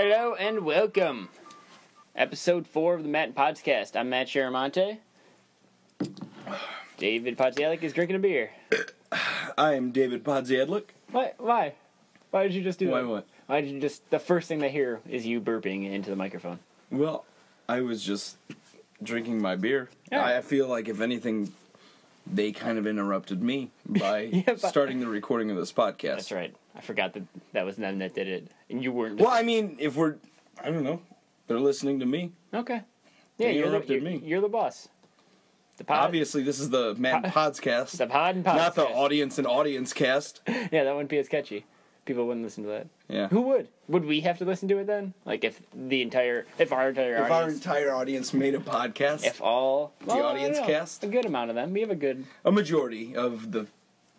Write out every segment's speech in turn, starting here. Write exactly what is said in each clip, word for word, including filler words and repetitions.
Hello and welcome. Episode four of the Matt and Podcast. I'm Matt Sharamonte. David Podzialik is drinking a beer. I am David Podzialik. Why? Why? Why did you just do Why that? what? Why did you just... The first thing they hear is you burping into the microphone. Well, I was just drinking my beer. Yeah. I feel like, if anything, they kind of interrupted me by Yeah, but- starting the recording of this podcast. That's right. I forgot that that was them that did it. And you weren't... Well, I mean, if we're... I don't know. They're listening to me. Okay. Yeah, They you're the, interrupted you're, me. you're the boss. The pod, Obviously, this is the Matt and Podscast. The pod and podcast. Not the audience and audience cast. Yeah, that wouldn't be as catchy. People wouldn't listen to that. Yeah. Who would? Would we have to listen to it then? Like if the entire, if our entire If our audience, entire audience made a podcast, if all the well, I don't audience know, cast? a good amount of them. We have a good, a majority of the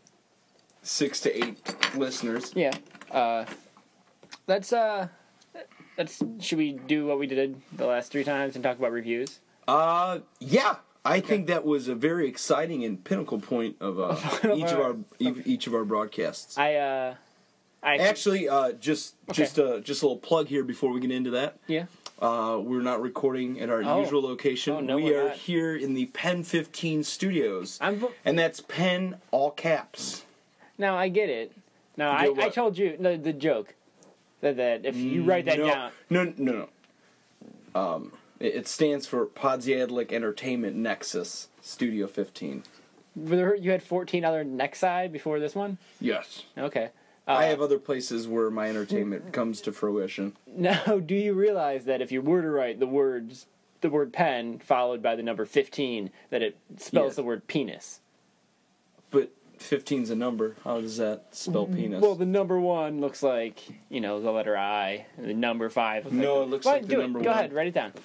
six to eight listeners. yeah. Uh, let's uh, let's should we do what we did the last three times and talk about reviews? Uh, yeah. I think that was a very exciting and pinnacle point of uh, each of our each of our broadcasts. I uh, I Actually, uh, just Okay. just uh, just a little plug here before we get into that. yeah. Uh, we're not recording at our Oh. usual location. Oh, no, we we're are not. here in the Pen fifteen studios, I'm vo- and that's Pen all caps. now I get it. Now You I, get I what? told you the the joke that that if you write that no, down, No, no, no. Um, it, it stands for Podziadlik Entertainment Nexus Studio fifteen. were there, you had fourteen other Nexi before this one. Yes. Okay. Uh, I have other places where my entertainment comes to fruition. Now, do you realize that if you were to write the words, the word pen followed by the number fifteen, that it spells Yes. the word penis? But fifteen's a number. How does that spell penis? Well, the number one looks like, you know, the letter I, and the number five looks No, like... it looks Well, like the do number it. Go one. ahead, write it down.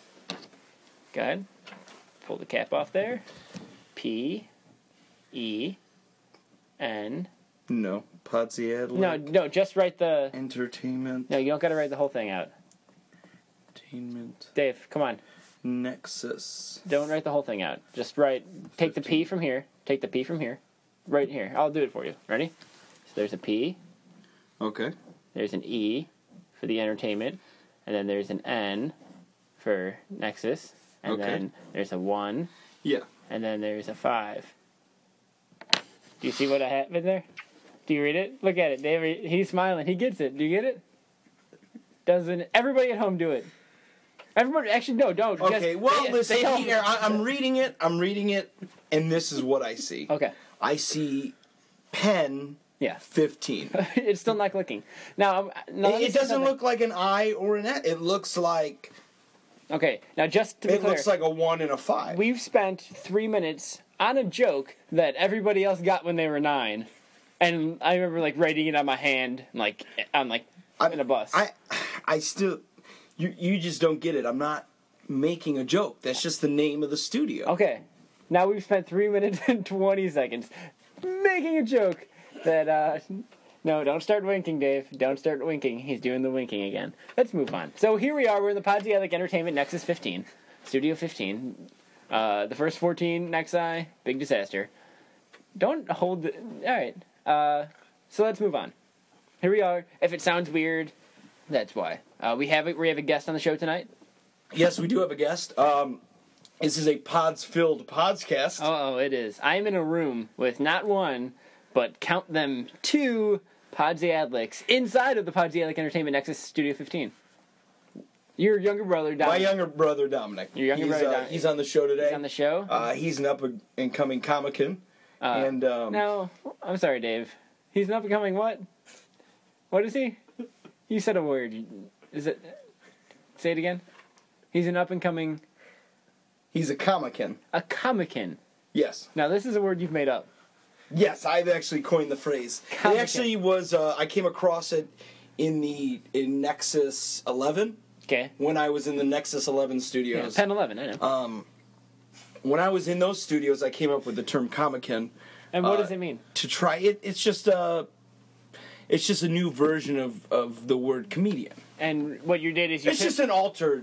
Go ahead. Pull the cap off there. P, E, N... No. Podziadlik No, no, just write the... Entertainment. No, you don't got to write the whole thing out. Entertainment Dave, come on. Nexus. Don't write the whole thing out. Just write... Take the P from here. Take the P from here. Right here. I'll do it for you. Ready? So there's a P. Okay. There's an E for the entertainment. And then there's an N for Nexus. And Okay. then there's a one. Yeah. And then there's a five. Do you see what I have in there? Do you read it? Look at it, Dave. He's smiling. He gets it. Do you get it? Doesn't everybody at home do it? Everybody, actually, no, don't. Okay, Just well, stay- listen stay home. here. I, I'm reading it. I'm reading it, and this is what I see. Okay. I see pen Yeah. fifteen. It's still not clicking. Now, um, now let me It, it say doesn't something. look like an I or an E. It looks like Okay, now just to be it clear, looks like a one and a five. we've spent three minutes on a joke that everybody else got when they were nine, and I remember like writing it on my hand, like on like I'm- in a bus. I, I still, you, you just don't get it. I'm not making a joke. That's just the name of the studio. Okay, now we've spent three minutes and twenty seconds making a joke that. uh... No, don't start winking, Dave. Don't start winking. He's doing the winking again. Let's move on. So here we are. We're in the Podziadlik Entertainment Nexus fifteen, Studio fifteen. Uh, the first fourteen Nexi, big disaster. Don't hold the... All right. Uh, so let's move on. Here we are. If it sounds weird, that's why. Uh, we have a, we have a guest on the show tonight. Yes, we do have a guest. Um, this is a pods-filled podcast. Oh, oh, it is. I'm in a room with not one, but count them two Podziadliks inside of the Podziadlik Entertainment Nexus Studio fifteen. Your younger brother, Dominic. My younger brother, Dominic. Your younger he's, brother, uh, Dominic. He's on the show today. He's on the show. Uh, he's an up-and-coming comican. Uh, and, um... No, I'm sorry, Dave. He's an up-and-coming what? What is he? You said a word. Is it... Say it again. He's an up-and-coming... He's a comican. A comican. Yes. Now, this is a word you've made up. Yes, I've actually coined the phrase. Comican. It actually was, uh, I came across it in the in Nexus eleven, Okay. when I was in the Nexus eleven Yeah, studios. Pen eleven, I know. Um, when I was in those studios, I came up with the term comican. and what uh, does it mean? To try it, it's just a, it's just a new version of, of the word comedian. And what you did is you It's took- just an altered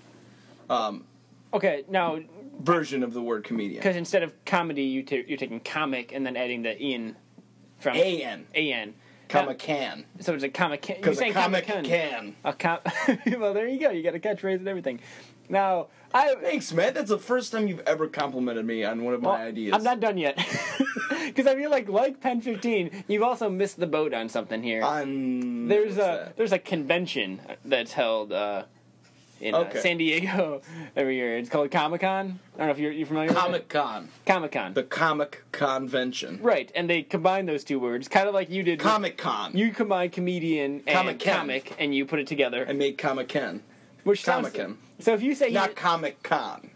um, Okay, now... version of the word comedian. Because instead of comedy, you t- you're taking comic and then adding the in from A N. A N. Comic-Can. So it's a comic. Can. You're Because a saying comic Comic-Con. can. A com- well, there you go. You got a catchphrase and everything. Now, I Thanks, Matt. That's the first time you've ever complimented me on one of my well, ideas. I'm not done yet. Because I feel like, like Pen fifteen, you've also missed the boat on something here. On there's what's a that? there's a convention that's held uh, in Okay. uh, San Diego every year. It's called Comic Con. I don't know if you're, you're familiar with it. Comic Con. Comic Con. The Comic Convention. Right, and they combine those two words, kind of like you did. with- Comic Con. You combine comedian and Comic-Con. comic, and you put it together. I made Comic Con. Which sounds. Comic-Con. So if you say you, Not Comic Con.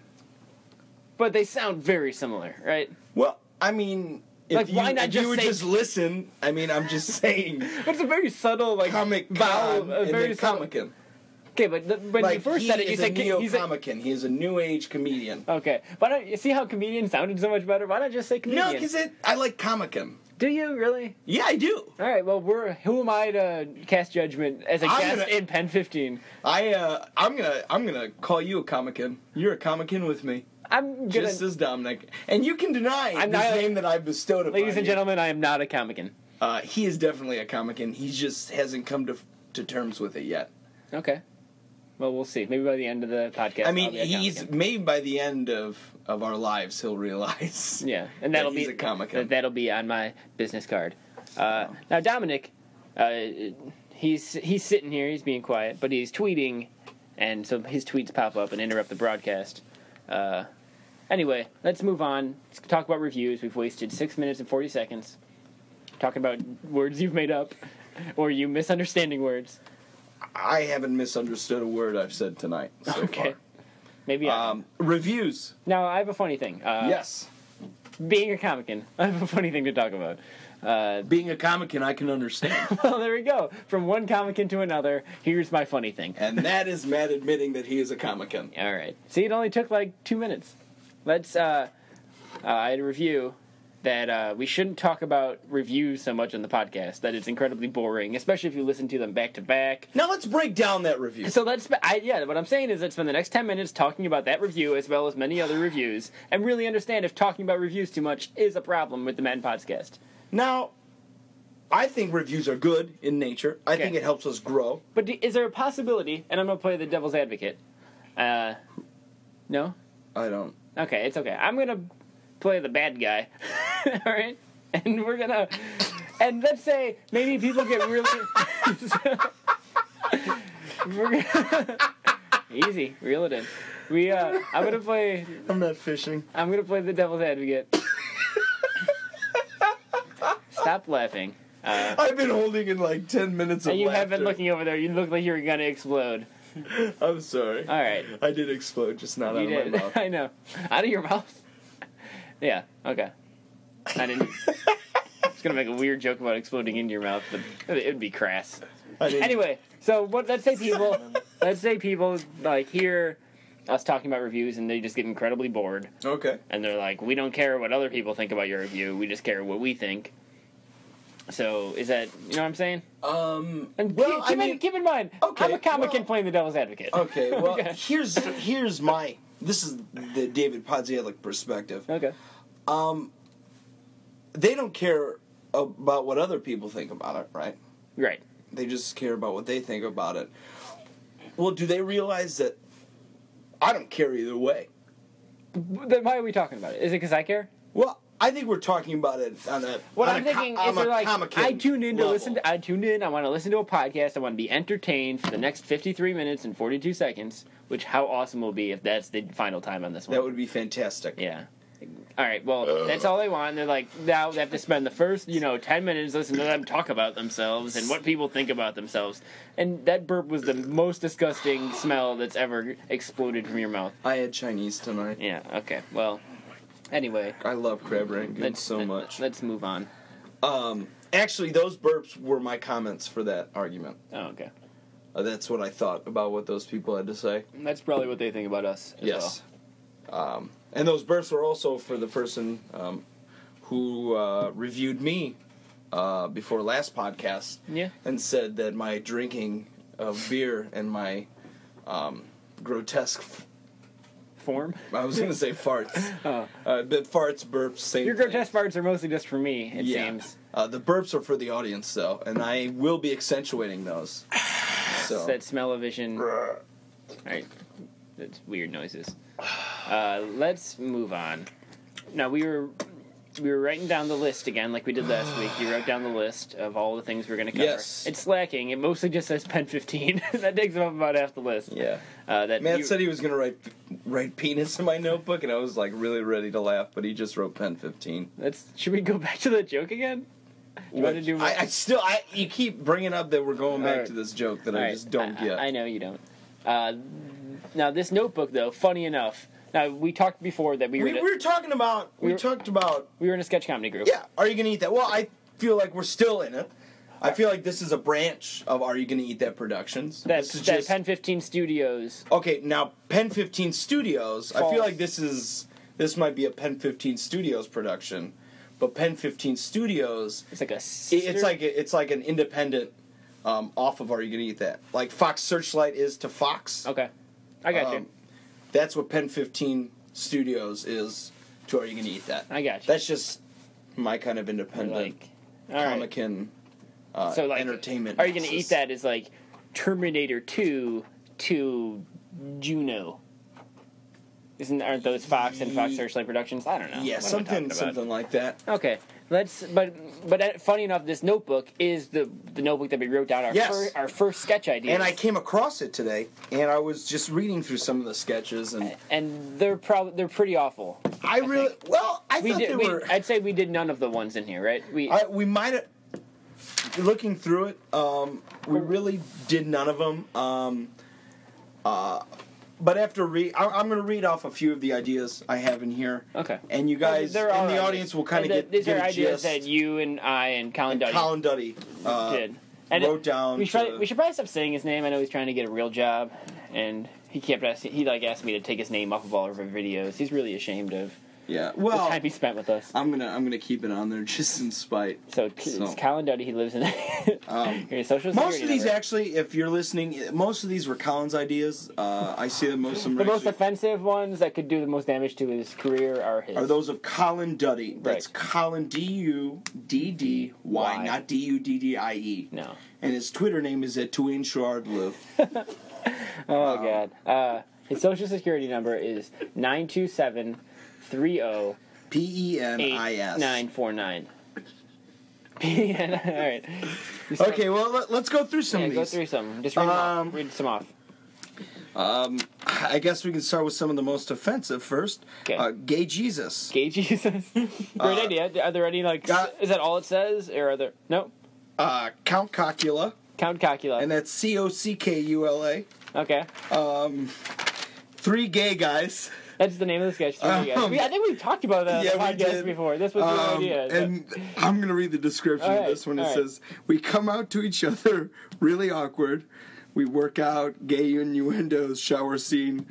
but they sound very similar, right? Well, I mean, if Like, you, why not if just you would say- just listen, I mean, I'm just saying. But it's a very subtle, like Comic vowel, Con a and very then subtle- Comic Con. Okay, but the, when Like, you first he said it, you is said a co- he's a, neo-comican. He is a new age comedian. okay. Why don't you see how comedian sounded so much better? Why not just say comedian? No, because I like Comic-Con. Do you really? Yeah, I do. All right. Well, we're who am I to cast judgment as a I'm guest gonna- in Pen fifteen? I uh, I'm gonna I'm gonna call you a Comic-Con. You're a Comic-Con with me, I'm gonna, just as Dominic, and you can deny I'm this not- name that I've bestowed upon ladies and you. gentlemen, I am not a comican. Uh, he is definitely a Comic-Con. He just hasn't come to to terms with it yet. Okay. Well, we'll see. Maybe by the end of the podcast. I mean, I'll be a he's comican. maybe by the end of, of our lives he'll realize. Yeah, and that'll he's be a Comic-Con. that- That'll be on my business card. Uh, now, Dominic, uh, he's he's sitting here. He's being quiet, but he's tweeting, and so his tweets pop up and interrupt the broadcast. Uh, anyway, let's move on. Let's talk about reviews. We've wasted six minutes and forty seconds talking about words you've made up or you misunderstanding words. I haven't misunderstood a word I've said tonight so Okay, maybe. I far. Um, reviews. now I have a funny thing. Uh, Yes. being a comican, I have a funny thing to talk about. Uh, Being a Comic-Con, I can understand. well, there we go. From one comican to another, here's my funny thing. And that is Matt admitting that he is a Comic-Con. All right. See, it only took like two minutes. Let's. Uh, uh, I had a review that uh, we shouldn't talk about reviews so much on the podcast. That it's incredibly boring, especially if you listen to them back to back. Now let's break down that review. So let's. sp- I, yeah, what I'm saying is let's spend the next ten minutes talking about that review as well as many other reviews, and really understand if talking about reviews too much is a problem with the Madden Podcast. Now, I think reviews are good in nature. I Okay. think it helps us grow. But do, is there a possibility? And I'm gonna play the devil's advocate. Uh, no. I don't. Okay, it's okay. I'm gonna play the bad guy. All right, and we're gonna, and let's say maybe people get really. we're gonna, easy, reel it in. We, uh, I'm gonna play. I'm not fishing. I'm gonna play the devil's advocate. Stop laughing. Uh, I've been holding in like ten minutes of and you laughter. have been looking over there. You look like you're gonna explode. I'm sorry. All right. I did explode, just not You out did. of my mouth. I know. Out of your mouth? Yeah, okay. I didn't. I was going to make a weird joke about exploding into your mouth, but it would be crass. I didn't. Anyway, so what? let's say people. let's say people, like, hear us talking about reviews and they just get incredibly bored. Okay. And they're like, we don't care what other people think about your review. We just care what we think. So, is that, you know what I'm saying? Um. And well, keep, I mean, in, keep in mind, okay, I'm a comic well- and playing the devil's advocate. okay. Well, Okay. here's here's my. This is the David Podzielic perspective. Okay. Um. They don't care about what other people think about it, right? Right. They just care about what they think about it. Well, do they realize that I don't care either way? Then why are we talking about it? Is it because I care? Well, I think we're talking about it on a What on I'm a co- thinking on is, a they're like, Comic-Con I tune in to level. listen. To, I tuned in. I want to listen to a podcast. I want to be entertained for the next fifty-three minutes and forty-two seconds. Which, how awesome will be if that's the final time on this one? That would be fantastic. Yeah. All right. Well, that's all they want. They're like, now they have to spend the first, you know, ten minutes listening to them talk about themselves and what people think about themselves. And that burp was the most disgusting smell that's ever exploded from your mouth. I had Chinese tonight. Yeah. Okay. Well. Anyway. I love crab rangoon Let's so let- much. Let's move on. Um, actually, those burps were my comments for that argument. Oh, okay. Uh, that's what I thought about what those people had to say. That's probably what they think about us. As Yes. Um, and those burps were also for the person um, who uh, reviewed me uh, before last podcast well. Yeah. and said that my drinking of beer and my um, grotesque, f- Form. I was going to say farts, Oh. uh, but farts, burps, same Your thing. grotesque farts are mostly just for me. It Yeah. seems. Uh, the burps are for the audience, though, and I will be accentuating those. So. That smell-o-vision. All right, that's weird noises. Uh, let's move on. Now we were we were writing down the list again, like we did last week. You wrote down the list of all the things we're going to cover. Yes. It's lacking. It mostly just says Pen fifteen. That takes up about half the list. Yeah. Uh, that Matt you, said he was going to write write penis in my notebook, and I was like really ready to laugh, but he just wrote Pen fifteen. That's. Should we go back to the joke again? You want to do? I, I still, I you keep bringing up that we're going back Right. to this joke that All I right. just don't I, get. I, I know you don't. Uh, now this notebook, though, funny enough. Now we talked before that we were we, in we a, were talking about. We, we were- talked about. we were in a sketch comedy group. Yeah. Are you going to eat that? Well, I feel like we're still in it. I feel like this is a branch of Are You Gonna Eat That Productions. That's This is that just- Pen fifteen Studios. Okay, now Pen fifteen Studios. I False. feel like this is this might be a Pen fifteen Studios production, but Pen fifteen Studios. It's like a. It- Sister, It's like it's like an independent um, off of Are You Gonna Eat That? Like Fox Searchlight is to Fox. Okay, I got you. Um, That's what Pen fifteen Studios is to Are You Gonna Eat That? I got you. That's just my kind of Or independent like, all right. comic and uh, So like, entertainment. Are You Gonna Eat analysis. That? Is like Terminator Two to Juno. Isn't aren't those Fox and Fox Ye- Searchlight Productions? I don't know. Yeah, What am I something talking about? something like that. Okay, let's. But but uh, funny enough, this notebook is the the notebook that we wrote down our Yes. fir- our first sketch ideas. And I came across it today, and I was just reading through some of the sketches, and and they're probably they're pretty awful. I really well, I We thought did. they We, were. I'd say we did none of the ones in here, right? We I, we might have. Looking through it, um, we really did none of them. Um, uh, but after read, I, I'm going to read off a few of the ideas I have in here. okay. And you guys They're in all the right. audience will kind of And get, the- these get are a ideas gist. that you and I and Colin And Duddy Colin Duddy uh, did. And wrote down. We should, probably, to- we should probably stop saying his name. I know he's trying to get a real job, and he kept asking. He like asked me to take his name off of all of our videos. He's really ashamed of yeah. the Well, time he spent with us. I'm gonna I'm gonna keep it on there just in spite. So, So- it's Colin Duddy. He lives in Um, your social security Most of these number. actually, if you're listening, most of these were Colin's ideas. Uh, I see that most of them The are, most actually- offensive ones that could do the most damage to his career are his. are those of Colin Duddy. That's Right. Colin D U D D Y, Y. not D U D D I E. No. And his Twitter name is at Tuane Shardlu. Oh Um, god. Uh, his social security number is nine two seven three zero P E N eight I S. nine four nine. P N. All right. Okay, well let, let's go through some Yeah, of go these. through some. Just read them Um, off. Read some off. Um, I guess we can start with some of the most offensive first. Okay. Uh, gay Jesus. Gay Jesus. Great Uh, idea. Are there any like? got- is that all it says, or are there? No. Uh, Count Cockula, Count Cockula. and that's C O C K U L A. Okay. Um, three gay guys. That's the name of the sketch. Three Um, guys. We, I think we've talked about that yeah, on the we podcast did. before. This was your Um, idea. and I'm going to read the description All of right, this one. It all right. says, we come out to each other really awkward. We work out, gay innuendos, shower scene,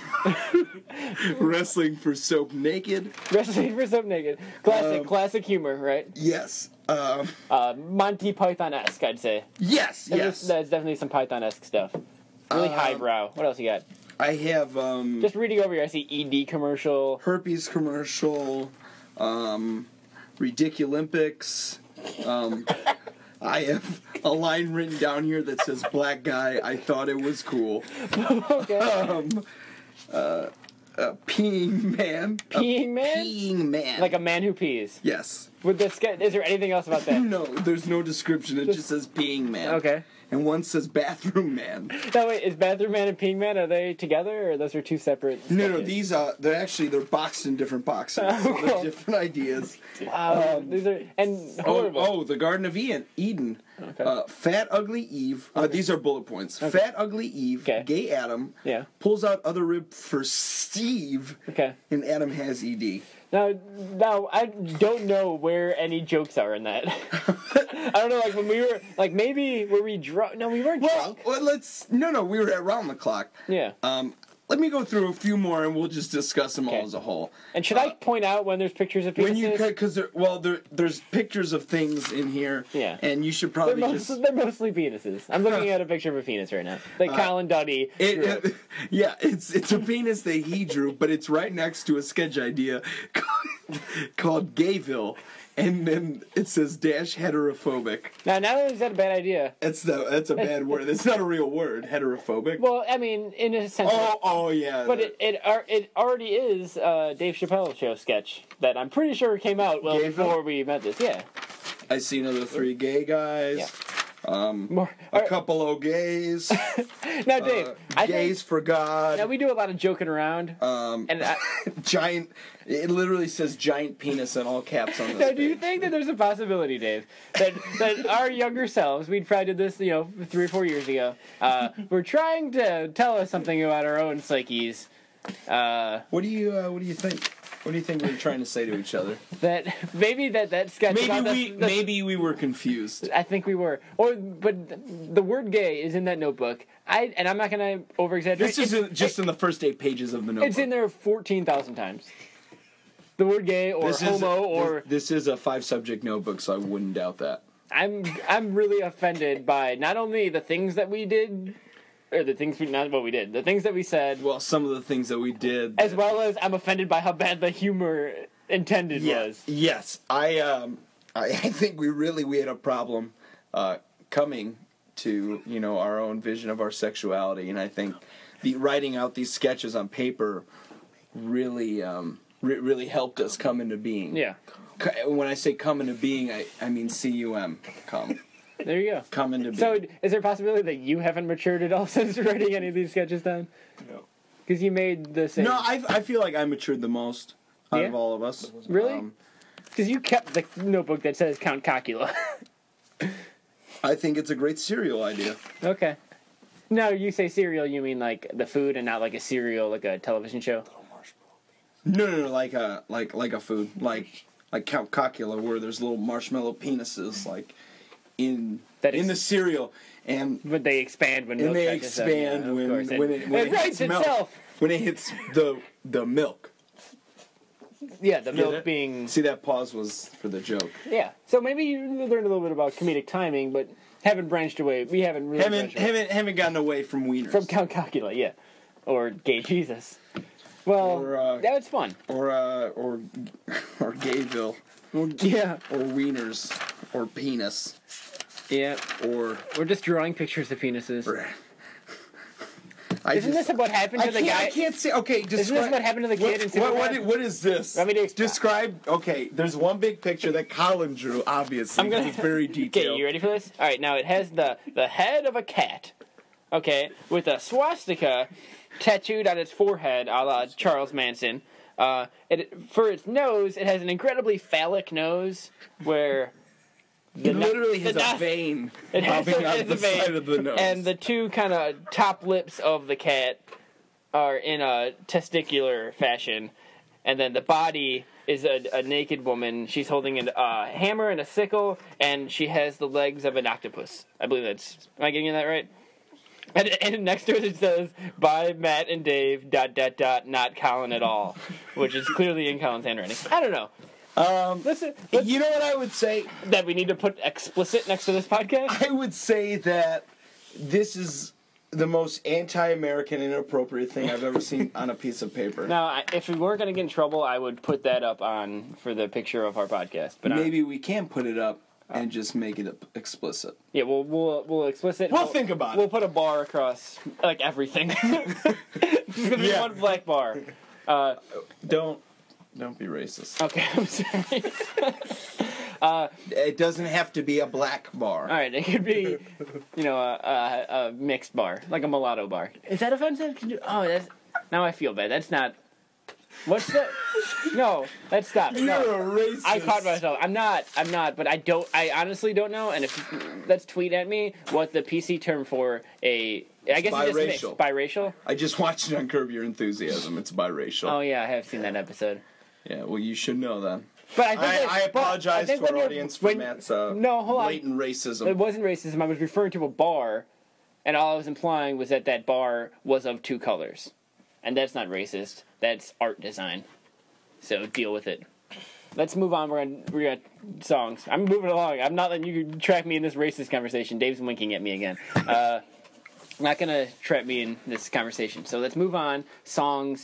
wrestling for soap naked. Wrestling for Soap Naked. Classic, Um, classic humor, right? Yes. Um, Uh, Monty Python-esque, I'd say. yes, That yes. is- That's definitely some Python-esque stuff. Really Um, highbrow. What else you got? I have um, Just reading over here, I see E D commercial. herpes commercial, um, Ridiculympics. Um, I have a line written down here that says "Black guy, I thought it was cool." Okay. Um, uh, uh, peeing man. A Peeing man? Peeing man. Like a man who pees. yes. With the ske- is there anything else about that? No, there's no description. It just says peeing man. Okay. And one says bathroom man. No, wait, is Bathroom Man and Peeing Man, are they together, or those are two separate No, no, sketches? these uh, they're actually they're boxed in different boxes. So they're different ideas. Um, these are, and Oh, horrible. oh, the Garden of Eden. Eden. Okay. Uh, Fat Ugly Eve. Uh, these are bullet points. Fat Ugly Eve. Okay. Gay Adam. Yeah. Pulls out other rib for Steve. Okay. And Adam has E D. Now, now I don't know where any jokes are in that. I don't know, like when we were, like maybe were we drunk? No, we weren't Well, drunk. well, let's. No, no, we were at round the clock. Yeah. Um, let me go through a few more, and we'll just discuss them Okay. all as a whole. And should I point out when there's pictures of penises? When you because there, well, there, there's pictures of things in here. Yeah. And you should they're, probably most, just. they're mostly penises. I'm looking at a picture of a penis right now. Like Uh, Colin Duddy. It, drew it. it- yeah, it's it's a penis that he drew, but it's right next to a sketch idea called Gayville, and then it says dash heterophobic. Now, not only is that a bad idea. That's the that's a bad word. It's not a real word. Heterophobic. Well, I mean, in a sense. Oh, oh yeah. But it it, ar- it already is a Dave Chappelle show sketch that I'm pretty sure came out well Gayville? before we met this. Yeah. I see another three gay guys. Yeah. Um, More, a or- couple of gays. now, Dave, uh, I gays think, for God. now we do a lot of joking around. Um, and I, giant. It literally says giant penis in all caps on this. now, do you page. think that there's a possibility, Dave, that that our younger selves, we probably did this, you know, three or four years ago, uh, we're trying to tell us something about our own psyches, uh, What do you uh, What do you think? What do you think we were trying to say to each other? that maybe that that sketch Maybe about the- we the- maybe we were confused. I think we were, or but the word "gay" is in that notebook. I and I'm not gonna over exaggerate. This is in, just in the first eight pages of the notebook. It's in there fourteen thousand times. The word "gay" or This homo is, or this, this is a five subject notebook, so I wouldn't doubt that. I'm I'm really offended by not only the things that we did, or the things we not what we did, the things that we said, Well, some of the things that we did, as well as I'm offended by how bad the humor intended yeah, was. yes, I um, I, I think we really we had a problem uh, coming to you know our own vision of our sexuality, and I think the writing out these sketches on paper really um, re- really helped us come into being. Yeah, C- When I say come into being, I, I mean C U M, come. there you go. Come into being. So, is there a possibility that you haven't matured at all since writing any of these sketches down? No. Because you made the same. No, I, I feel like I matured the most out Yeah? of all of us. Really? Um, Because you kept the notebook that says Count Cocula. I think it's a great cereal idea. Okay. No, you say cereal, you mean like the food and not like a cereal, like a television show? No, no, no, like a like like a food, like like Count Cocula, where there's little marshmallow penises, like in That in is- the cereal, and But they expand when and milk they touches them. expand Yeah, of when course. when it, when it it writes hits milk. itself. When it hits the the milk. Yeah, the Get milk it? being See, that pause was for the joke. yeah. So maybe you learned a little bit about comedic timing, but haven't branched away. We haven't really Haven't branched away haven't haven't gotten away from wieners. from Count Cocula, yeah, or Gay Jesus. Well, Or, uh, that was fun. or uh or or Gayville, Well, yeah, or wieners, or penis, yeah. or. We're just drawing pictures of penises. or I Isn't just- this what happened to I the can't, guy? I can't say. Okay, describe. Isn't this what happened to the kid what, in what, what, Superbad? what is this? Want me to- describe. Okay, there's one big picture that Colin drew. Obviously, I'm gonna- it's very Okay, detailed. you ready for this? All right, now it has the the head of a cat, okay, with a swastika tattooed on its forehead, a la Charles Manson. Uh, it for its nose, it has an incredibly phallic nose, where It no- literally the has a no- vein it has popping a- out it's of the a vein, side of the nose. and the two kind of top lips of the cat are in a testicular fashion, and then the body is a, a naked woman. She's holding a uh, hammer and a sickle, and she has the legs of an octopus. I believe that's. Am I getting that right? And, and next to it it says by Matt and Dave dot dot dot not Colin at all, which is clearly in Colin's handwriting. I don't know. um, Listen, let's- you know what I would say? that we need to put explicit next to this podcast. I would say that this is the most anti-American, inappropriate thing I've ever seen on a piece of paper. Now, I- if we weren't going to get in trouble, I would put that up on for the picture of our podcast. But I- Maybe we can put it up and just make it explicit. yeah, we'll we'll we'll explicit. We'll think about it. We'll put a bar across like everything. It's gonna be Yeah. one black bar. Uh, Don't don't be racist. okay, I'm sorry. It doesn't have to be a black bar. All right, it could be, you know, a, a, a mixed bar, like a mulatto bar. Is that offensive? Can you, oh, that's now I feel bad. That's not. What's that? No, let's stop. You're No. a racist. I caught myself. I'm not. I'm not. But I don't. I honestly don't know. And if let's tweet at me what the P C term for a. I guess it's just mixed. biracial. Biracial. I just watched it on Curb Your Enthusiasm. It's biracial. Oh yeah, I have seen that episode. Yeah, well, you should know then. But I think I, that- I but apologize I think to when our you're- audience for when- Matt's uh, No, hold on. blatant racism. It wasn't racism. I was referring to a bar, and all I was implying was that that bar was of two colors, and that's not racist. That's art design. So deal with it. Let's move on. We're gonna we're gonna songs. I'm moving along. I'm not letting you track me in this racist conversation. Dave's winking at me again. Uh, not gonna trap me in this conversation. So let's move on. Songs.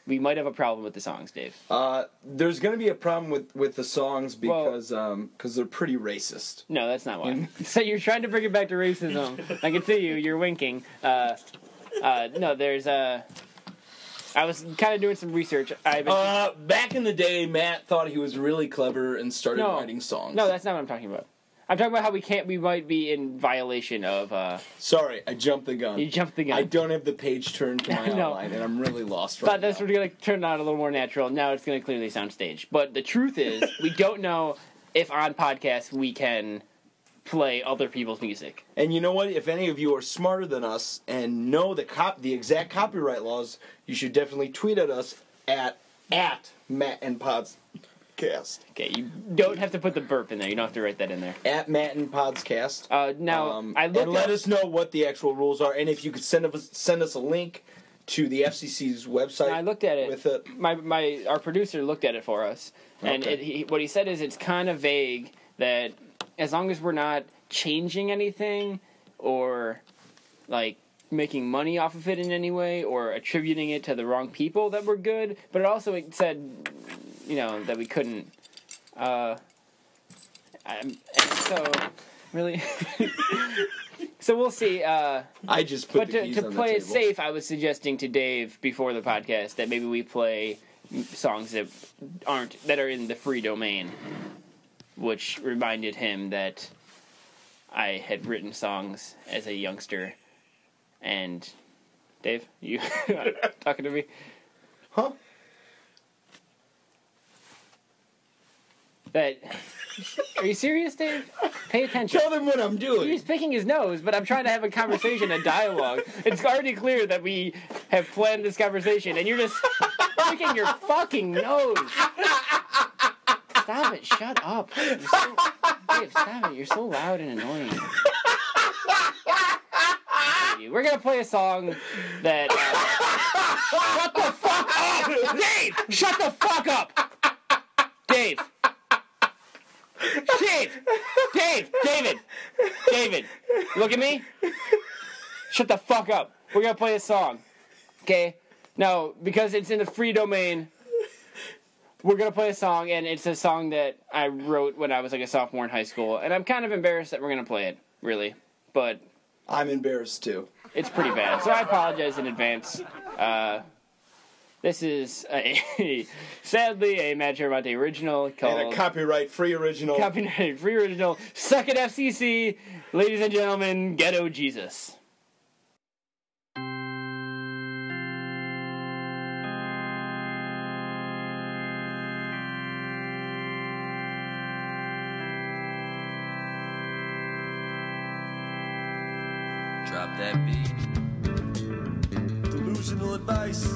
we might have a problem with the songs, Dave. Uh, there's going to be a problem with, with the songs because well, um, cause they're pretty racist. No, that's not why. So you're trying to bring it back to racism. I can see you. You're winking. Uh, uh, no, there's a... Uh, I was kind of doing some research. I uh, back in the day, Matt thought he was really clever and started no, writing songs. No, that's not what I'm talking about. I'm talking about how we can't. We might be in violation of. Uh, Sorry, I jumped the gun. You jumped the gun. I don't have the page turned to my no. outline, and I'm really lost right Thought this now. was going to turn out a little more natural. Now it's going to clearly sound staged. But the truth is, we don't know if on podcasts we can play other people's music. And you know what? If any of you are smarter than us and know the cop the exact copyright laws, you should definitely tweet at us at at Matt and Pods. Cast. Okay, you don't have to put the burp in there. You don't have to write that in there. At Matt and Podscast. Uh, now, um, I looked and let up, us know what the actual rules are, and if you could send us send us a link to the F C C's website. I looked at it. With it. My my our producer looked at it for us, and Okay. it, he, what he said is it's kind of vague that as long as we're not changing anything or like making money off of it in any way or attributing it to the wrong people, that we're good. But it also it said, you know, that we couldn't. Uh, and so, really. So we'll see. Uh, I just put but the to, keys to on play the it table. safe, I was suggesting to Dave before the podcast that maybe we play songs that aren't that are in the free domain, which reminded him that I had written songs as a youngster. And Dave, you talking to me? Huh? That are you serious, Dave? Pay attention. Tell them what I'm doing. He's picking his nose, but I'm trying to have a conversation, a dialogue. It's already clear that we have planned this conversation, and you're just picking your fucking nose. Stop it. Shut up. You're so, Dave, stop it. You're so loud and annoying. We're going to play a song that... Uh, shut the fuck up! Dave! Shut the fuck up! Dave! Dave! Dave! David! David! Look at me. Shut the fuck up. We're going to play a song. Okay? Now, because it's in the free domain, we're going to play a song, and it's a song that I wrote when I was like a sophomore in high school, and I'm kind of embarrassed that we're going to play it, really. But... I'm embarrassed, too. It's pretty bad, so I apologize in advance. Uh... This is, a, sadly, a Matt Chermonte original called... And a copyright-free original. Copyright-free original. Suck it, F C C. Ladies and gentlemen, Ghetto Jesus. Drop that beat. Delusional advice.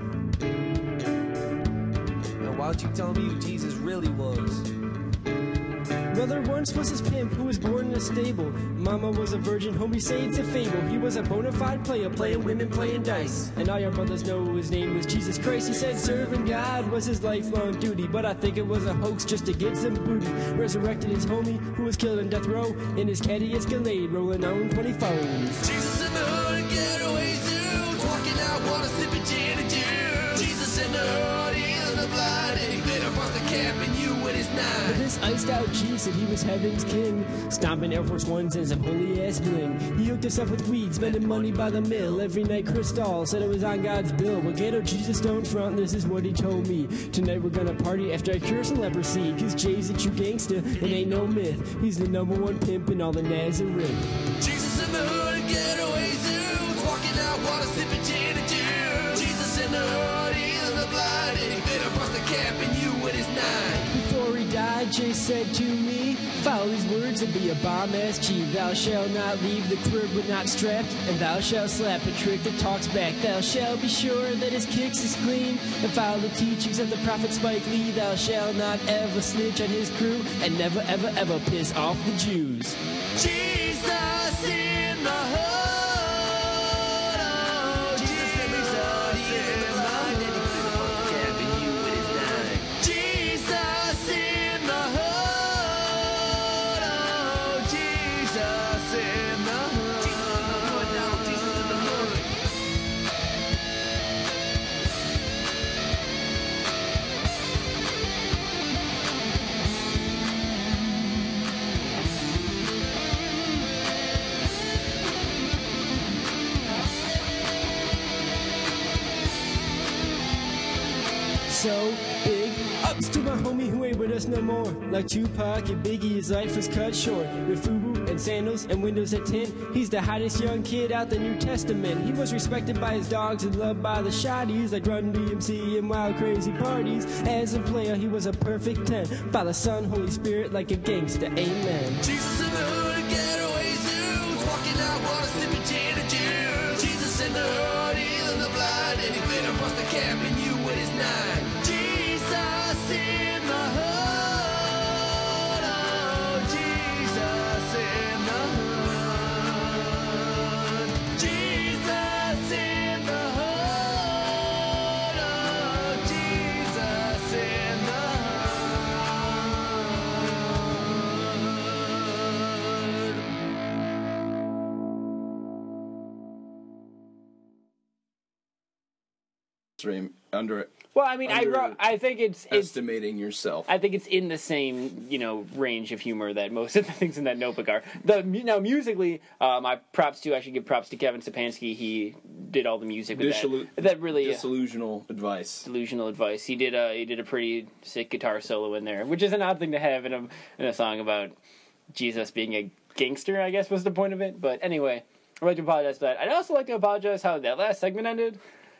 Now, why don't you tell me who Jesus really was? Well, there once was this pimp who was born in a stable. Mama was a virgin, homie say it's a fable. He was a bona fide player, playing women, playing dice. And all your brothers know his name was Jesus Christ. He said serving God was his lifelong duty, but I think it was a hoax just to get some booty. Resurrected his homie who was killed in death row in his caddy Escalade, rolling on twenty-fours. Jesus in the hood, getaway zoos, walking out, water sipping gin and juice. Jesus in the hood, healing the blind, and he lit across the camp and you with his nine. But this iced out G said he was heaven's king, stomping Air Force Ones and some holy ass bling. He hooked us up with weed, spending money by the mill. Every night Cristal said it was on God's bill. Well, Ghetto Jesus don't front, this is what he told me. Tonight we're gonna party after I cure some leprosy, cause Jay's a true gangster and ain't no myth. He's the number one pimp in all the Nazareth. Jesus in the hood, getaway zoos, walking out, water sipping gin and juice. Jesus in the hood, healing the blind, and he lit across the camp and you with his nine. Before he died, Jay said to me, follow these words and be a bomb-ass G. Thou shalt not leave the crib when not strapped, and thou shalt slap a trick that talks back. Thou shalt be sure that his kicks is clean, and follow the teachings of the prophet Spike Lee. Thou shalt not ever snitch on his crew, and never ever ever piss off the Jews. Jesus in the hood, oh, Jesus in the hood, healing the blind, and he lit across the camp and you with his nine. Jesus in the hood, oh, Jesus in the hood. Jesus in the hood, now Jesus in the hood. so big. Ups to my homie who ain't with us no more. Like Tupac and Biggie, his life was cut short. With FUBU and sandals and Windows at ten, he's the hottest young kid out the New Testament. He was respected by his dogs and loved by the shotties, like Run D M C and wild crazy parties. As a player, he was a perfect ten. Father, Son, Holy Spirit, like a gangster. Amen. Jesus in the hood, getaway zoos, walking out, water, sipping gin and juice. Jesus in the hood, healing the blind, and he fit across the camp and you with his nine. Jesus in the hood, oh, Jesus in the hood. Jesus in the hood, oh, Jesus in the hood. Under Well, I mean, I Under- wrote, I think it's it's estimating yourself. I think it's in the same, you know, range of humor that most of the things in that notebook are. The now musically, uh, my props to I should give props to Kevin Stepansky. He did all the music with Disillu- that. That really Disillusional advice. delusional advice. He did a he did a pretty sick guitar solo in there, which is an odd thing to have in a in a song about Jesus being a gangster. I guess was the point of it. But anyway, I'd like to apologize for that. I'd also like to apologize how that last segment ended.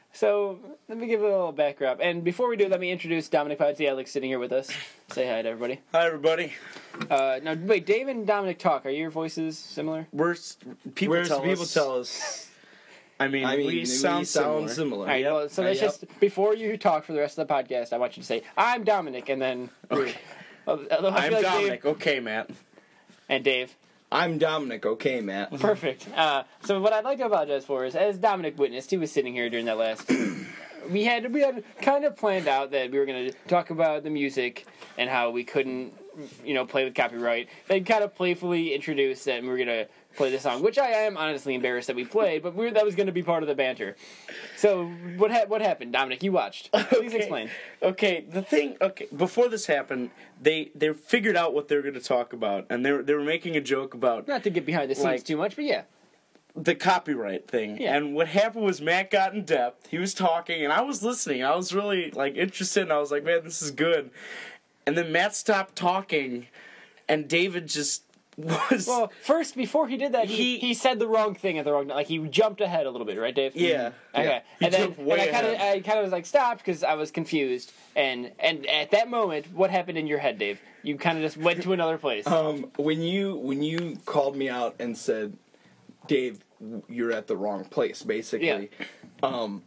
So let me give it a little backdrop. And before we do, let me introduce Dominic Podsy, Alex, sitting here with us. Say hi to everybody. Hi, everybody. Uh, now, wait, Dave and Dominic talk. Are your voices similar? We're s- people Where's tell people us. tell us? I mean, I mean, we, sound, similar. similar. All right, well, so let's Yep. just, before you talk for the rest of the podcast, I want you to say, I'm Dominic, and then... Okay. Although I I'm feel like Dominic. Dave, Okay, Matt. and Dave. I'm Dominic. Okay, Matt. Perfect. Uh, so what I'd like to apologize for is, as Dominic witnessed, he was sitting here during that last... we had we had kind of planned out that we were going to talk about the music and how we couldn't, you know, play with copyright. They kind of playfully introduced that we were going to play the song, which I am honestly embarrassed that we played, but we were, that was going to be part of the banter. So what ha- what happened, Dominic? You watched. Please Okay. explain. Okay, the thing. Okay, before this happened, they they figured out what they were going to talk about, and they were, they were making a joke about Not to get behind the scenes Like- too much, but yeah. the copyright thing. Yeah. And what happened was Matt got in depth. He was talking, and I was listening. I was really like interested, and I was like, "Man, this is good." And then Matt stopped talking, and David just was. Well, first, before he did that, he, He- he said the wrong thing at the wrong... Like, he jumped ahead a little bit, right, Dave? Yeah. Okay. Yeah. He And then jumped way and I kind of ahead. I kind of was like, stopped, because I was confused. And and at that moment, what happened in your head, Dave? You kind of just went to another place. Um, when you when you called me out and said, "Dave, you're at the wrong place," basically, um,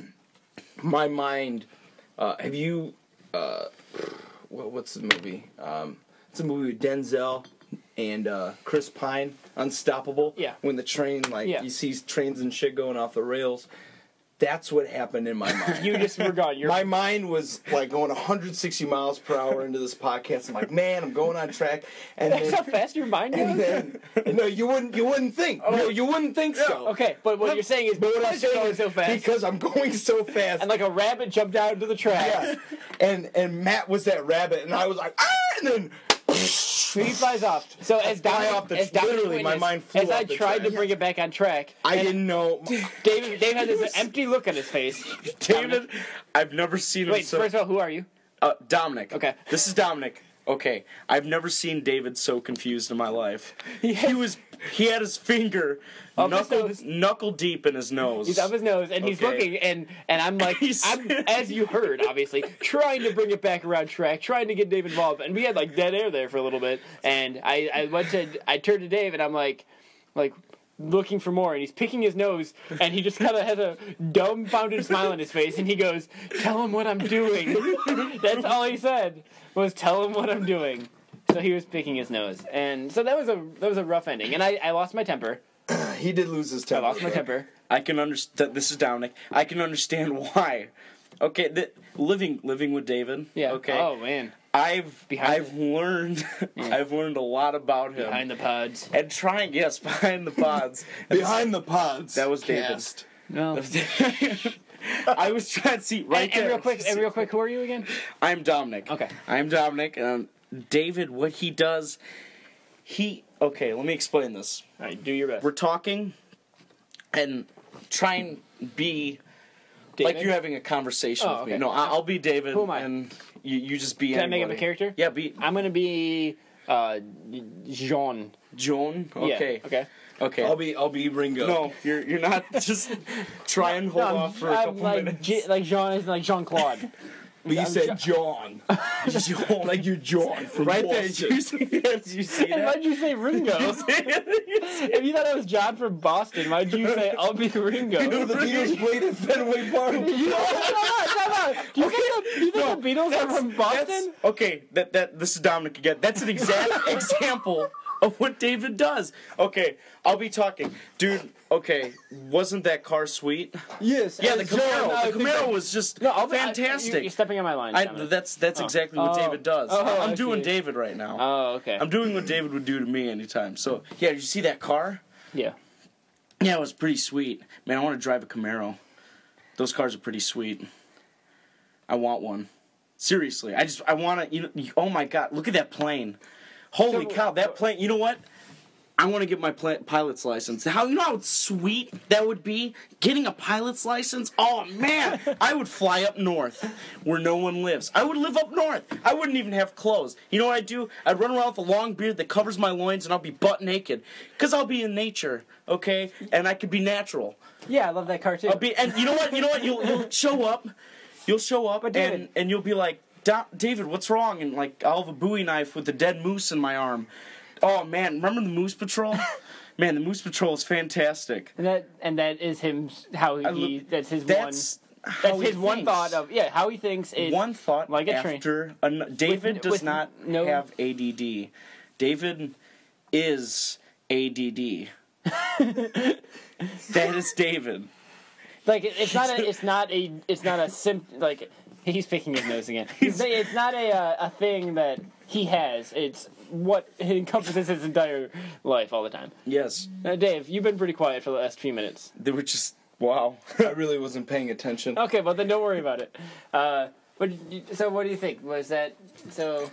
my mind. Uh, have you? Uh, what, what's the movie? Um, it's a movie with Denzel and uh, Chris Pine, Unstoppable. Yeah. When the train, like, Yeah. you see trains and shit going off the rails. That's what happened in my mind. You just were gone. You're, My mind was like going one hundred sixty miles per hour into this podcast. I'm like, man, I'm going on track. And that's then, how fast your mind and goes? then, no, you wouldn't. You wouldn't think. No, you wouldn't think so. Okay, but what you're saying is But what I'm because you're saying going is so fast, because I'm going so fast. and like a rabbit jumped out into the track. yeah, and and Matt was that rabbit, and I was like, ah, and then He flies off. So as fly Dominic, off the- as Dominic literally, my witnessed, mind flew as I off the tried to track. bring it back on track, I and didn't know. Dave, Dave had this empty look on his face. David, I've never seen him Wait, so. first of all, who are you? Uh, Dominic. Okay. This is Dominic. Okay. I've never seen David so confused in my life. He was. He had his finger Up his knuckle, nose. knuckle deep in his nose. He's up his nose, and he's Okay. looking, and and I'm like, He's- I'm, as you heard, obviously, trying to bring it back around track, trying to get Dave involved, and we had like dead air there for a little bit, and I, I went to, I turned to Dave, and I'm like, like looking for more, and he's picking his nose, and he just kind of has a dumbfounded smile on his face, and he goes, "Tell him what I'm doing." That's all he said was, "Tell him what I'm doing." So he was picking his nose, and so that was a that was a rough ending, and I, I lost my temper. He did lose his I temper. lost my temper. I can understand. This is Dominic. I can understand why. Okay, the, living living with David. Yeah. Okay. Oh man. I've Behind I've learned I've learned a lot about him. Behind the pods. and trying yes behind the pods. Behind the pods. That was David. cast. No. I was trying to see right and, there. and real quick, and real quick, who are you again? I'm Dominic. Okay. I'm Dominic. Um, David, what he does, he okay. Let me explain this. All right, do your best. We're talking and try and be David? Like you're having a conversation Oh, with okay. me. No, I- I'll be David. Who am I? And you, you just be. Can I make up a anybody. character? Yeah, be I'm gonna be uh, Jean. Joan. Yeah, Okay. okay. Okay. I'll be I'll be Ringo. No, you're you're not. Just try and hold No, I'm- off for a I'm couple like, minutes. J- like Jean is like Jean Claude. but you I'm said Jo- John. like you're John from right there. Boston. Did you see, did you see And that? why'd you say Ringo? If you thought I was John from Boston, why'd you say I'll be Ringo? You know the Beatles played at Fenway Park. You know, come on, come on. Do you think, the, do you think the Beatles are from Boston? That's- okay, that that this is Dominic again. That's an exact example of what David does. Okay, I'll be talking, dude. Okay, wasn't that car sweet? Yes. Yeah, the as John, Camaro. I The think Camaro that- was just No, I'll be, I, fantastic. you, you're stepping on my line. I, Dominic. that's that's Oh. exactly what Oh. David does. Oh, I'm I doing see. David right now. Oh, okay. I'm doing what David would do to me anytime. So yeah, did you see that car? Yeah. Yeah, it was pretty sweet. Man, I want to drive a Camaro. Those cars are pretty sweet. I want one. Seriously, I just I want to. You know, oh my God, look at that plane! Holy So- cow, that plane! You know what? I want to get my pla- pilot's license. How you know how sweet that would be? Getting a pilot's license? Oh man, I would fly up north where no one lives. I would live up north. I wouldn't even have clothes. You know what I'd do? I'd run around with a long beard that covers my loins, and I'll be butt naked because I'll be in nature, okay? And I could be natural. Yeah, I love that car too. I'll be, and you know what? You know what? You'll you'll show up. You'll show up, But and David- and you'll be like, "Da- David, what's wrong?" And like, I'll have a Bowie knife with a dead moose in my arm. Oh man, remember the Moose Patrol? Man, the Moose Patrol is fantastic. and that and that is him. How he. I look- that's his That's one. how That's he his one thinks. thought of yeah. How he thinks is One thought like a train. after an- David With- does with not no- have A D D. David is A D D. That is David. Like it, it's not a it's not a it's not a sim like he's picking his nose again. It's, it's not a uh, a thing that he has. It's what encompasses his entire life all the time. Yes, Now, Dave, you've been pretty quiet for the last few minutes. they were just wow. I really wasn't paying attention. Okay, well then don't worry about it. Uh, but you- so what do you think? Was that so?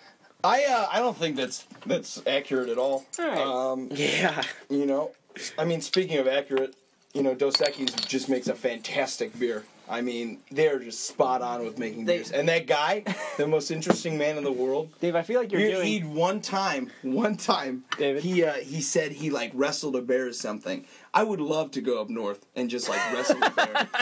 I uh, I don't think that's that's accurate at all. All right. Um, Yeah. you know, I mean, speaking of accurate, you know, Dos Equis just makes a fantastic beer. I mean, they're just spot on with making They- beers. And that guy, the most interesting man in the world, Dave, I feel like you're he, doing. he one time, one time, David? he uh, he said he like wrestled a bear or something. I would love to go up north and just like wrestle a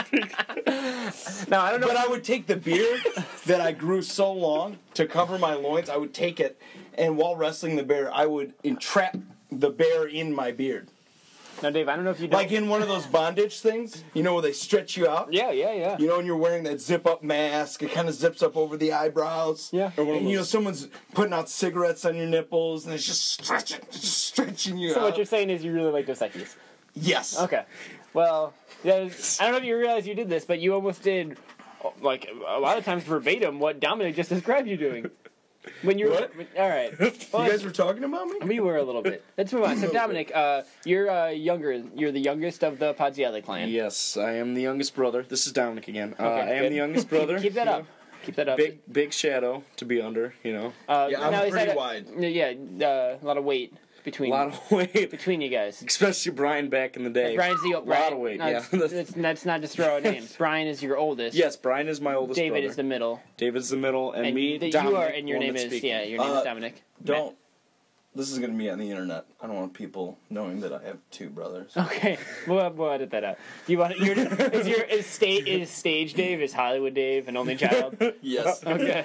bear. No, I don't know. But I would take the beard that I grew so long to cover my loins. I would take it, and while wrestling the bear, I would entrap the bear in my beard, No, Dave, I don't know if you know. like in one of those bondage things. You know, where they stretch you out. yeah, yeah, yeah. You know, and you're wearing that zip-up mask. It kind of zips up over the eyebrows. Yeah. And you know, someone's putting out cigarettes on your nipples, and it's just stretching, just stretching you So out. what you're saying is you really like Dos Equis. Yes. Okay. Well, there's- I don't know if you realize you did this, but you almost did, like, a lot of times verbatim what Dominic just described you doing. When you were... What? All right. You Well, guys were talking about me? we were a little bit. Let's move on. So, Dominic, uh, you're uh, younger. You're the youngest of the Pazziale clan. Yes, I am the youngest brother. This is Dominic again. Uh, Okay, I am good. the youngest brother. Keep that you up. know. Keep that up. Big, big shadow to be under. You know, Uh, Yeah, I'm now, is pretty that a- wide. Yeah, uh, a lot of weight a between lot of weight. between you guys. Especially Brian back in the day. Brian's the a Brian, lot of weight. no, Yeah. it's- it's- that's not just throw out names. Brian is your oldest. Yes, Brian is my oldest David brother. is the middle. David's the middle, and, And me, the, Dominic, you are, and your the one name that's is speaking. yeah, your name is Uh, Dominic. Don't. This is going to be on the internet. I don't want people knowing that I have two brothers. Okay, we'll, we'll edit that out. Do you want your is your is state is stage Dave is Hollywood Dave an only child? Yes. Okay.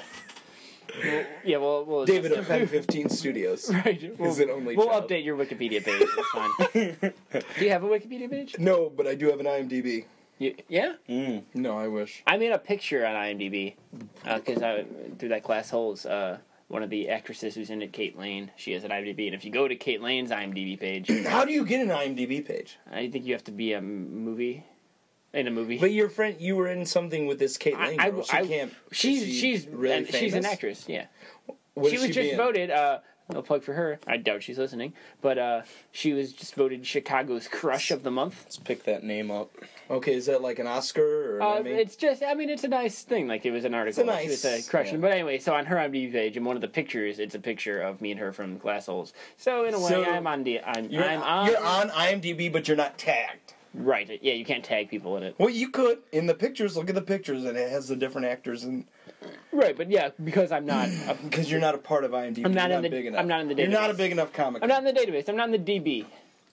Well, yeah, we'll we'll David of Pen fifteen Studios. right. We'll, Is an only we'll child. update your Wikipedia page. It's fine. Do you have a Wikipedia page? No, but I do have an IMDb. You, yeah, Mm. No, I wish. I made a picture on IMDb because I through that class holes. Uh, one of the actresses who's in it, Kate Lane, she has an IMDb, and if you go to Kate Lane's IMDb page, How do you get an IMDb page? I think you have to be a m- movie in a movie. But your friend, you were in something with this Kate Lane I- girl. She I- can't. She's is she she's really and famous. she's an actress. Yeah, What she is was just being? voted. Uh, no plug for her. I doubt she's listening, but uh, she was just voted Chicago's Crush of the Month. Let's pick that name up. Okay, is that like an Oscar or an Uh, Emmy? it's just, I mean, it's a nice thing. Like it was an article. It's a She was nice- uh, crushing. yeah. But anyway, so on her IMDb page, and one of the pictures, it's a picture of me and her from Glass Holes. So in a way, So, I'm on the. I'm, You're, I'm on. you're on IMDb, but you're not tagged. Right. Yeah, you can't tag people in it. Well, you could in the pictures. Look at the pictures, and it has the different actors, and Right, but yeah, because I'm not. A, because you're not a part of IMDb, I'm not you're in the- big enough. I'm not in the You're not a database. big enough comic. I'm not in the database. I'm not in the D B.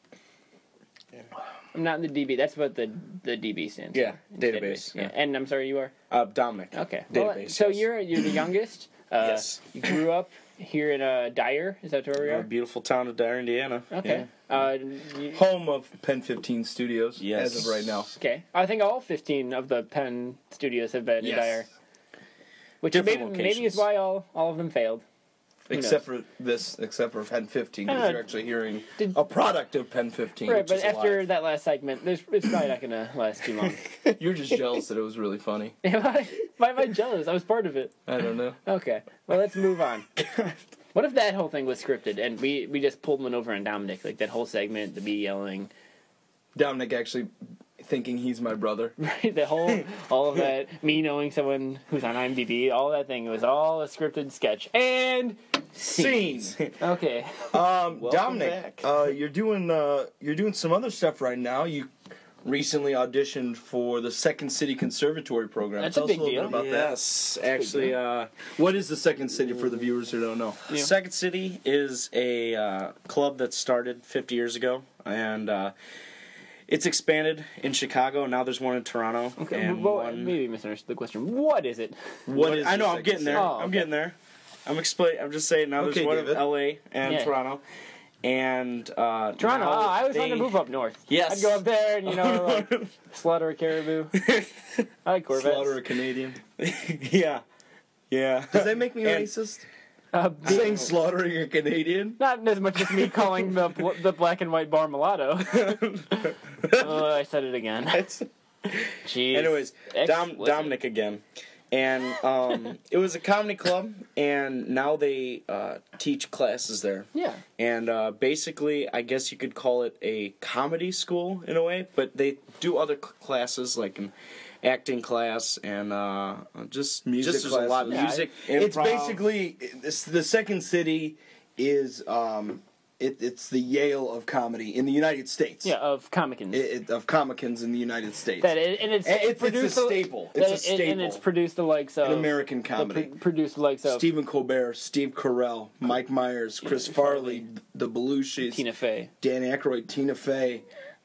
I'm not in the D B. That's what the the D B stands. Yeah, for. database, yeah. And I'm sorry, you are. Uh, Dominic. Okay. Well, Database. so yes. you're you're the youngest. Uh, Yes. You grew up here in uh, Dyer. Is that where we Uh, are? beautiful town of Dyer, Indiana. Okay. Uh, you- Home of Pen fifteen Studios, Yes. as of right now. okay. I think all fifteen of the Penn studios have been in Yes. Dyer. Which Different maybe, maybe is locations. why all, all of them failed. Who Except for this, except for Pen fifteen, because Uh, you're actually hearing did- a product of Pen fifteen. Right, which but is after alive. that last segment, there's, it's probably not going to last too long. You're just jealous that it was really funny. Am I, why am I jealous? I was part of it. I don't know. Okay, well, let's move on. What if that whole thing was scripted and we, we just pulled one over on Dominic? Like that whole segment, the me yelling, Dominic actually thinking he's my brother. right? The whole, all of that, me knowing someone who's on IMDb, all that thing, it was all a scripted sketch. And Scene. okay. Um, Welcome Dominic, back. uh, you're doing uh, you're doing some other stuff right now. You recently auditioned for the Second City Conservatory program. That's Tell a us big a little deal. bit about that. Yes, actually, uh, What is the Second City for the viewers who don't know? Yeah. Second City is a uh, club that started fifty years ago, and uh, it's expanded in Chicago. Now there's one in Toronto. Okay, and well, one... maybe misunderstood the question. What is it? What is I know. the I'm Second getting City? there. Oh, I'm okay. getting there. I'm explain. I'm just saying. Now Okay, there's one David. in L A and Yeah. Toronto, and uh, Toronto. now Oh, I always they... wanted to move up north. Yes. I'd go up there and, you know, like, slaughter a caribou. I like Corvettes. Slaughter a Canadian. yeah, yeah. Does that make me And- racist? Uh, Saying slaughtering a Canadian? not as much as me calling the bl- the black and white bar mulatto. Oh, I said it again. Jeez. Anyways, Dom, Explicit. Dominic again, and um, it was a comedy club, and now they uh, teach classes there. Yeah. And uh, basically, I guess you could call it a comedy school in a way, but they do other c- classes like an acting class and uh, just Music Just there's a lot of classes. music. It's improv. basically it's, the Second City is um, it, it's the Yale of comedy in the United States. Yeah, of comicans. It, it, of comicans in the United States. that it, and it's, And it's- it's a produced the- staple. that It's a it- and staple. it's produced the likes of in American the comedy. pro- produced the likes of Stephen Colbert, Steve Carell, Mike Myers, Chris Farley, the Belushis, Tina Fey. Dan Aykroyd, Tina Fey.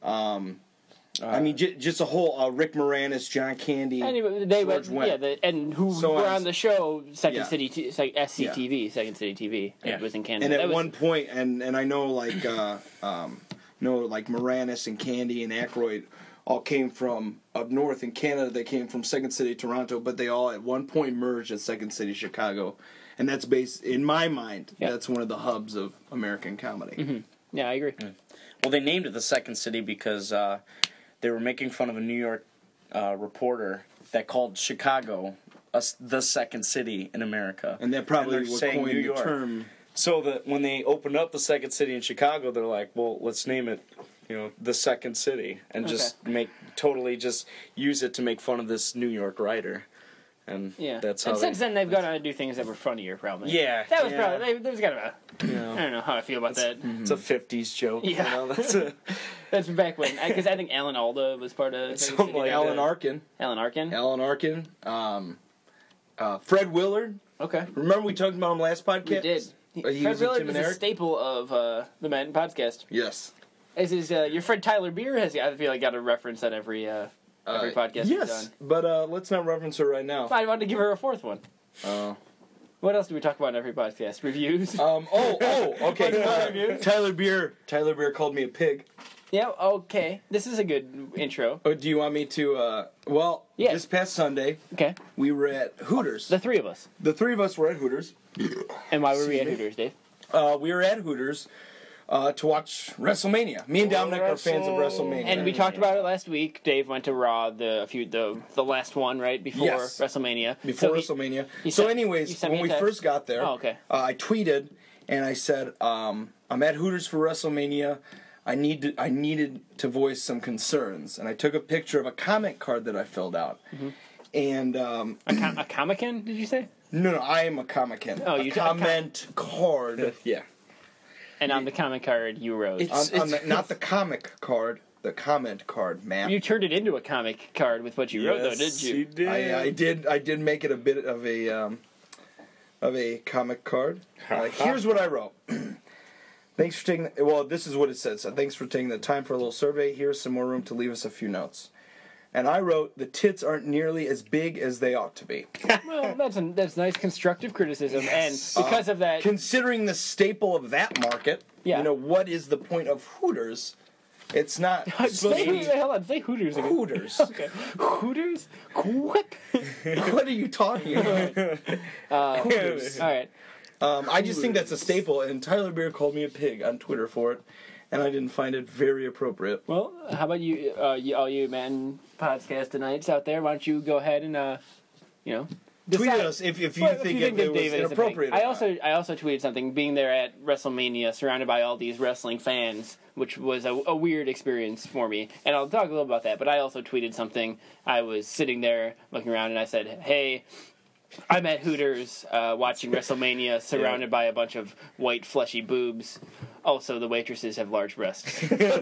Um, I mean, j- just a whole uh, Rick Moranis, John Candy. Anyway, they George went, Wendt. yeah, the, and who So were on- on the show Second Yeah. City, T, like S C T V, Second City T V. Yeah. It was in Canada. And That at was- one point, and and I know like uh, um, know like Moranis and Candy and Aykroyd all came from up north in Canada. They came from Second City, Toronto, but they all at one point merged at Second City, Chicago, and that's based in my mind. Yeah. That's one of the hubs of American comedy. yeah, I agree. Well, they named it the Second City because uh, they were making fun of a New York uh, reporter that called Chicago us the second city in America. And that probably And they're would saying coin New the York. term. So that when they opened up the second city in Chicago, they're like, well, let's name it, you know, the second city, and just make totally just use it to make fun of this New York writer. And Yeah, that's how and they, since then they've gone on to do things that were funnier, probably. Yeah, that was yeah. probably they, there's kind of a. you know, I don't know how I feel about that. it's a fifties joke. Yeah. You know, that's a, That's back when, because I think Alan Alda was part of Second Something City. like Alan that. Arkin. Alan Arkin. Alan Arkin. Um, uh, Fred Willard. Okay. Remember we talked about him last podcast? We did. Are you Fred using Willard Tim was and a Eric? staple of uh, the Madden podcast. Yes. As is uh, your friend Tyler Beer has, I feel like, got a reference on every uh, every Uh, podcast he's Yes, done. but uh, let's not reference her right now. I wanted to give her a fourth one. Uh, What else do we talk about in every podcast? Reviews. um, oh, oh, okay. What Uh, about you? Tyler Beer. Tyler Beer called me a pig. Yeah. Okay. This is a good intro. Oh, do you want me to? Uh, well, Yeah. this past Sunday Okay. we were at Hooters. The three of us. The three of us were at Hooters. And why were we at Excuse me? Hooters, Dave? Uh, we were at Hooters uh, to watch WrestleMania. Me and Dominic are fans of WrestleMania. And we talked about it last week. Dave went to Raw, the a few the the last one, right before Yes. WrestleMania. before So he- WrestleMania. he So, sent- anyways, he sent when me we a text. first got there, Oh, okay. uh, I tweeted and I said, um, "I'm at Hooters for WrestleMania. I need to, I needed to voice some concerns." And I took a picture of a comment card that I filled out. Mm-hmm. And um, A, com- a comic-con, did you say? no, no, I am a comic-con. Oh, a you took a com- comment card. yeah. And on the comic card, you wrote. It's- on, on the, not the comic card, the comment card map. You turned it into a comic card with what you wrote, though, didn't you? did. I, I did. I did make it a bit of a um, of a comic card. Like, here's what I wrote. Thanks for taking. The, well, this is what it says. So thanks for taking the time for a little survey. Here's some more room to leave us a few notes. And I wrote, the tits aren't nearly as big as they ought to be. Well, that's a, that's nice constructive criticism, Yes. and because Uh, of that, Considering the staple of that market, Yeah. you know, what is the point of Hooters? It's not supposed say, to be hold on, say Hooters again. Hooters. Okay, Hooters, quip. What are you talking about? Uh, Hooters. All right. Um, I just think that's a staple, and Tyler Beer called me a pig on Twitter for it, and I didn't find it very appropriate. Well, how about you, uh, you all you man podcast tonights out there? Why don't you go ahead and, uh, you know, Tweet decide- us if, if you Well, if think you it, that it was David is a pig. inappropriate. or I not. also I also tweeted something being there at WrestleMania, surrounded by all these wrestling fans, which was a, a weird experience for me. And I'll talk a little about that. But I also tweeted something. I was sitting there looking around, and I said, "Hey, I'm at Hooters uh, watching WrestleMania, surrounded by a bunch of white fleshy boobs. Also, the waitresses have large breasts."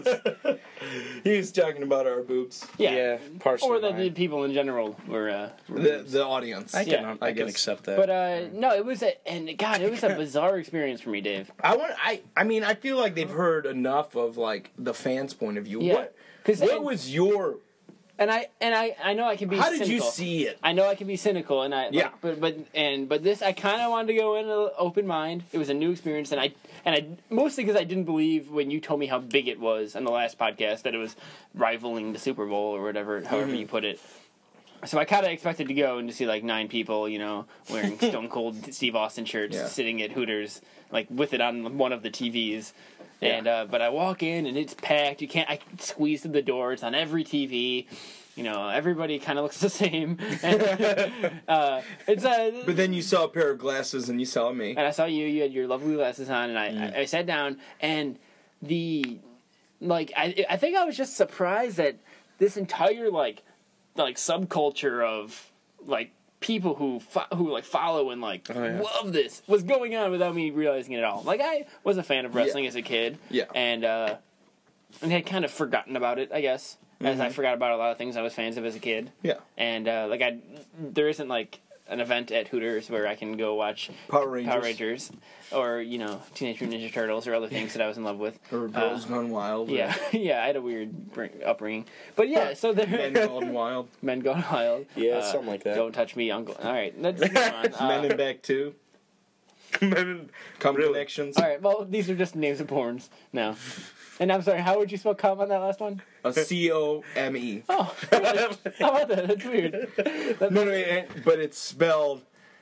He was talking about our boobs. Yeah, Yeah, partially or that the mine. people in general were. Uh, were The boobs. the audience. I can, Yeah, I, I can guess. accept that. But uh, no, it was a and God, it was a bizarre experience for me, Dave. I want. I. I mean, I feel like they've heard enough of like the fans' point of view. Yeah. What? 'Cause What and- was your? And I and I, I know I can be. How did cynical. you see it? I know I can be cynical, and I like, Yeah. but but and but this I kind of wanted to go in an open mind. It was a new experience, and I and I mostly because I didn't believe when you told me how big it was on the last podcast that it was rivaling the Super Bowl or whatever, however Mm-hmm. you put it. So I kind of expected to go and to see like nine people, you know, wearing Stone Cold Steve Austin shirts, Yeah. sitting at Hooters, like with it on one of the T Vs. Yeah. And uh, but I walk in and it's packed. You can't. I squeeze through the door. It's on every T V. You know, everybody kind of looks the same. And, uh, it's uh, But then you saw a pair of glasses and you saw me. and I saw you. You had your lovely glasses on, and I, Mm. I, I sat down, and the like I I think I was just surprised that this entire like like subculture of like people who fo- who like follow and like Oh, yeah. love this was going on without me realizing it at all. Like I was a fan of wrestling as a kid, Yeah. and uh, and had kind of forgotten about it, I guess, as Mm-hmm. I forgot about a lot of things I was fans of as a kid. Yeah. And uh, like I, there isn't like an event at Hooters where I can go watch Power Rangers. Power Rangers, or you know Teenage Mutant Ninja Turtles, or other things that I was in love with. Or Girls Uh, Gone Wild. or Yeah, yeah, I had a weird bring, upbringing, but yeah. So there, Men Gone Wild. Men Gone Wild. Yeah, Uh, something like that. Don't touch me, Uncle. All right, let's move on. Uh, Men in Back Two. Men in- Come Really? Connections. all right, well, these are just names of porns now. And I'm sorry, how would you spell "cum" on that last one? A C O M E. Oh, how about that? That's weird. That- No, no, it- but it's spelled.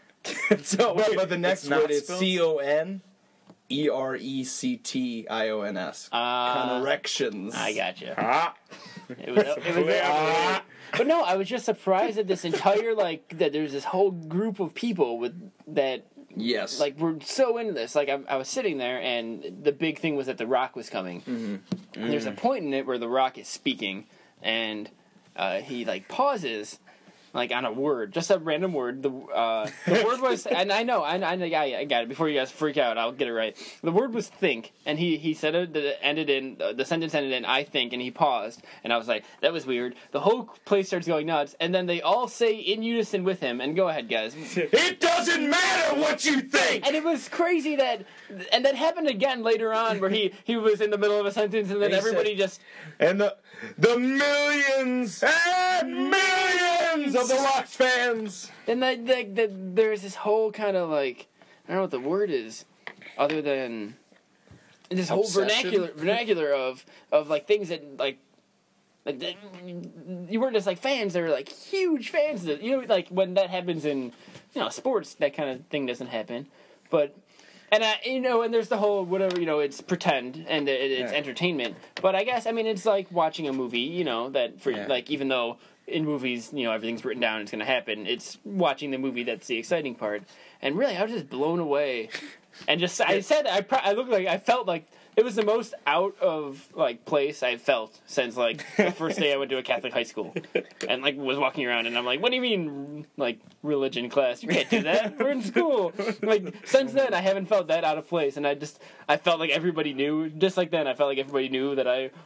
so, But, but the next it's not word is spelled? C O N E R E C T I O N S. Uh, Corrections. I gotcha. Ah, It was, it was Ah. but no, I was just surprised that this entire like that there's this whole group of people with that Yes. like were so into this. Like I, I was sitting there, and the big thing was that The Rock was coming. Mm-hmm. And there's a point in it where The Rock is speaking, and uh, he like pauses. Like on a word, just a random word. The uh, the word was, and I know, I, I, I got it. Before you guys freak out, I'll get it right. The word was "think," and he, he said it. That it ended in uh, the sentence ended in "I think," and he paused, and I was like, "That was weird." The whole place starts going nuts, and then they all say in unison with him. And go ahead, guys. it doesn't matter what you think. And it was crazy that, and that happened again later on, where he he was in the middle of a sentence, and then He everybody said- just And the the millions and millions of the Rock's fans. and that that that there's this whole kind of like I don't know what the word is, other than this whole Obsession? vernacular vernacular of of like things that like. Like that- you weren't just like fans; they were like huge fans. Of, you know, like when that happens in, you know, sports, that kind of thing doesn't happen. But and I, you know, and there's the whole whatever, you know, it's pretend and it, it's Yeah. entertainment. But I guess I mean it's like watching a movie. You know that for Yeah. like even though in movies you know everything's written down, it's going to happen. It's watching the movie that's the exciting part. And really, I was just blown away. And just I said I pro- I looked like I felt like. It was the most out of like place I've felt since like the first day I went to a Catholic high school, and like was walking around and I'm like, what do you mean like religion class? You can't do that. We're in school. Like since then I haven't felt that out of place, and I just I felt like everybody knew. Just like then I felt like everybody knew that I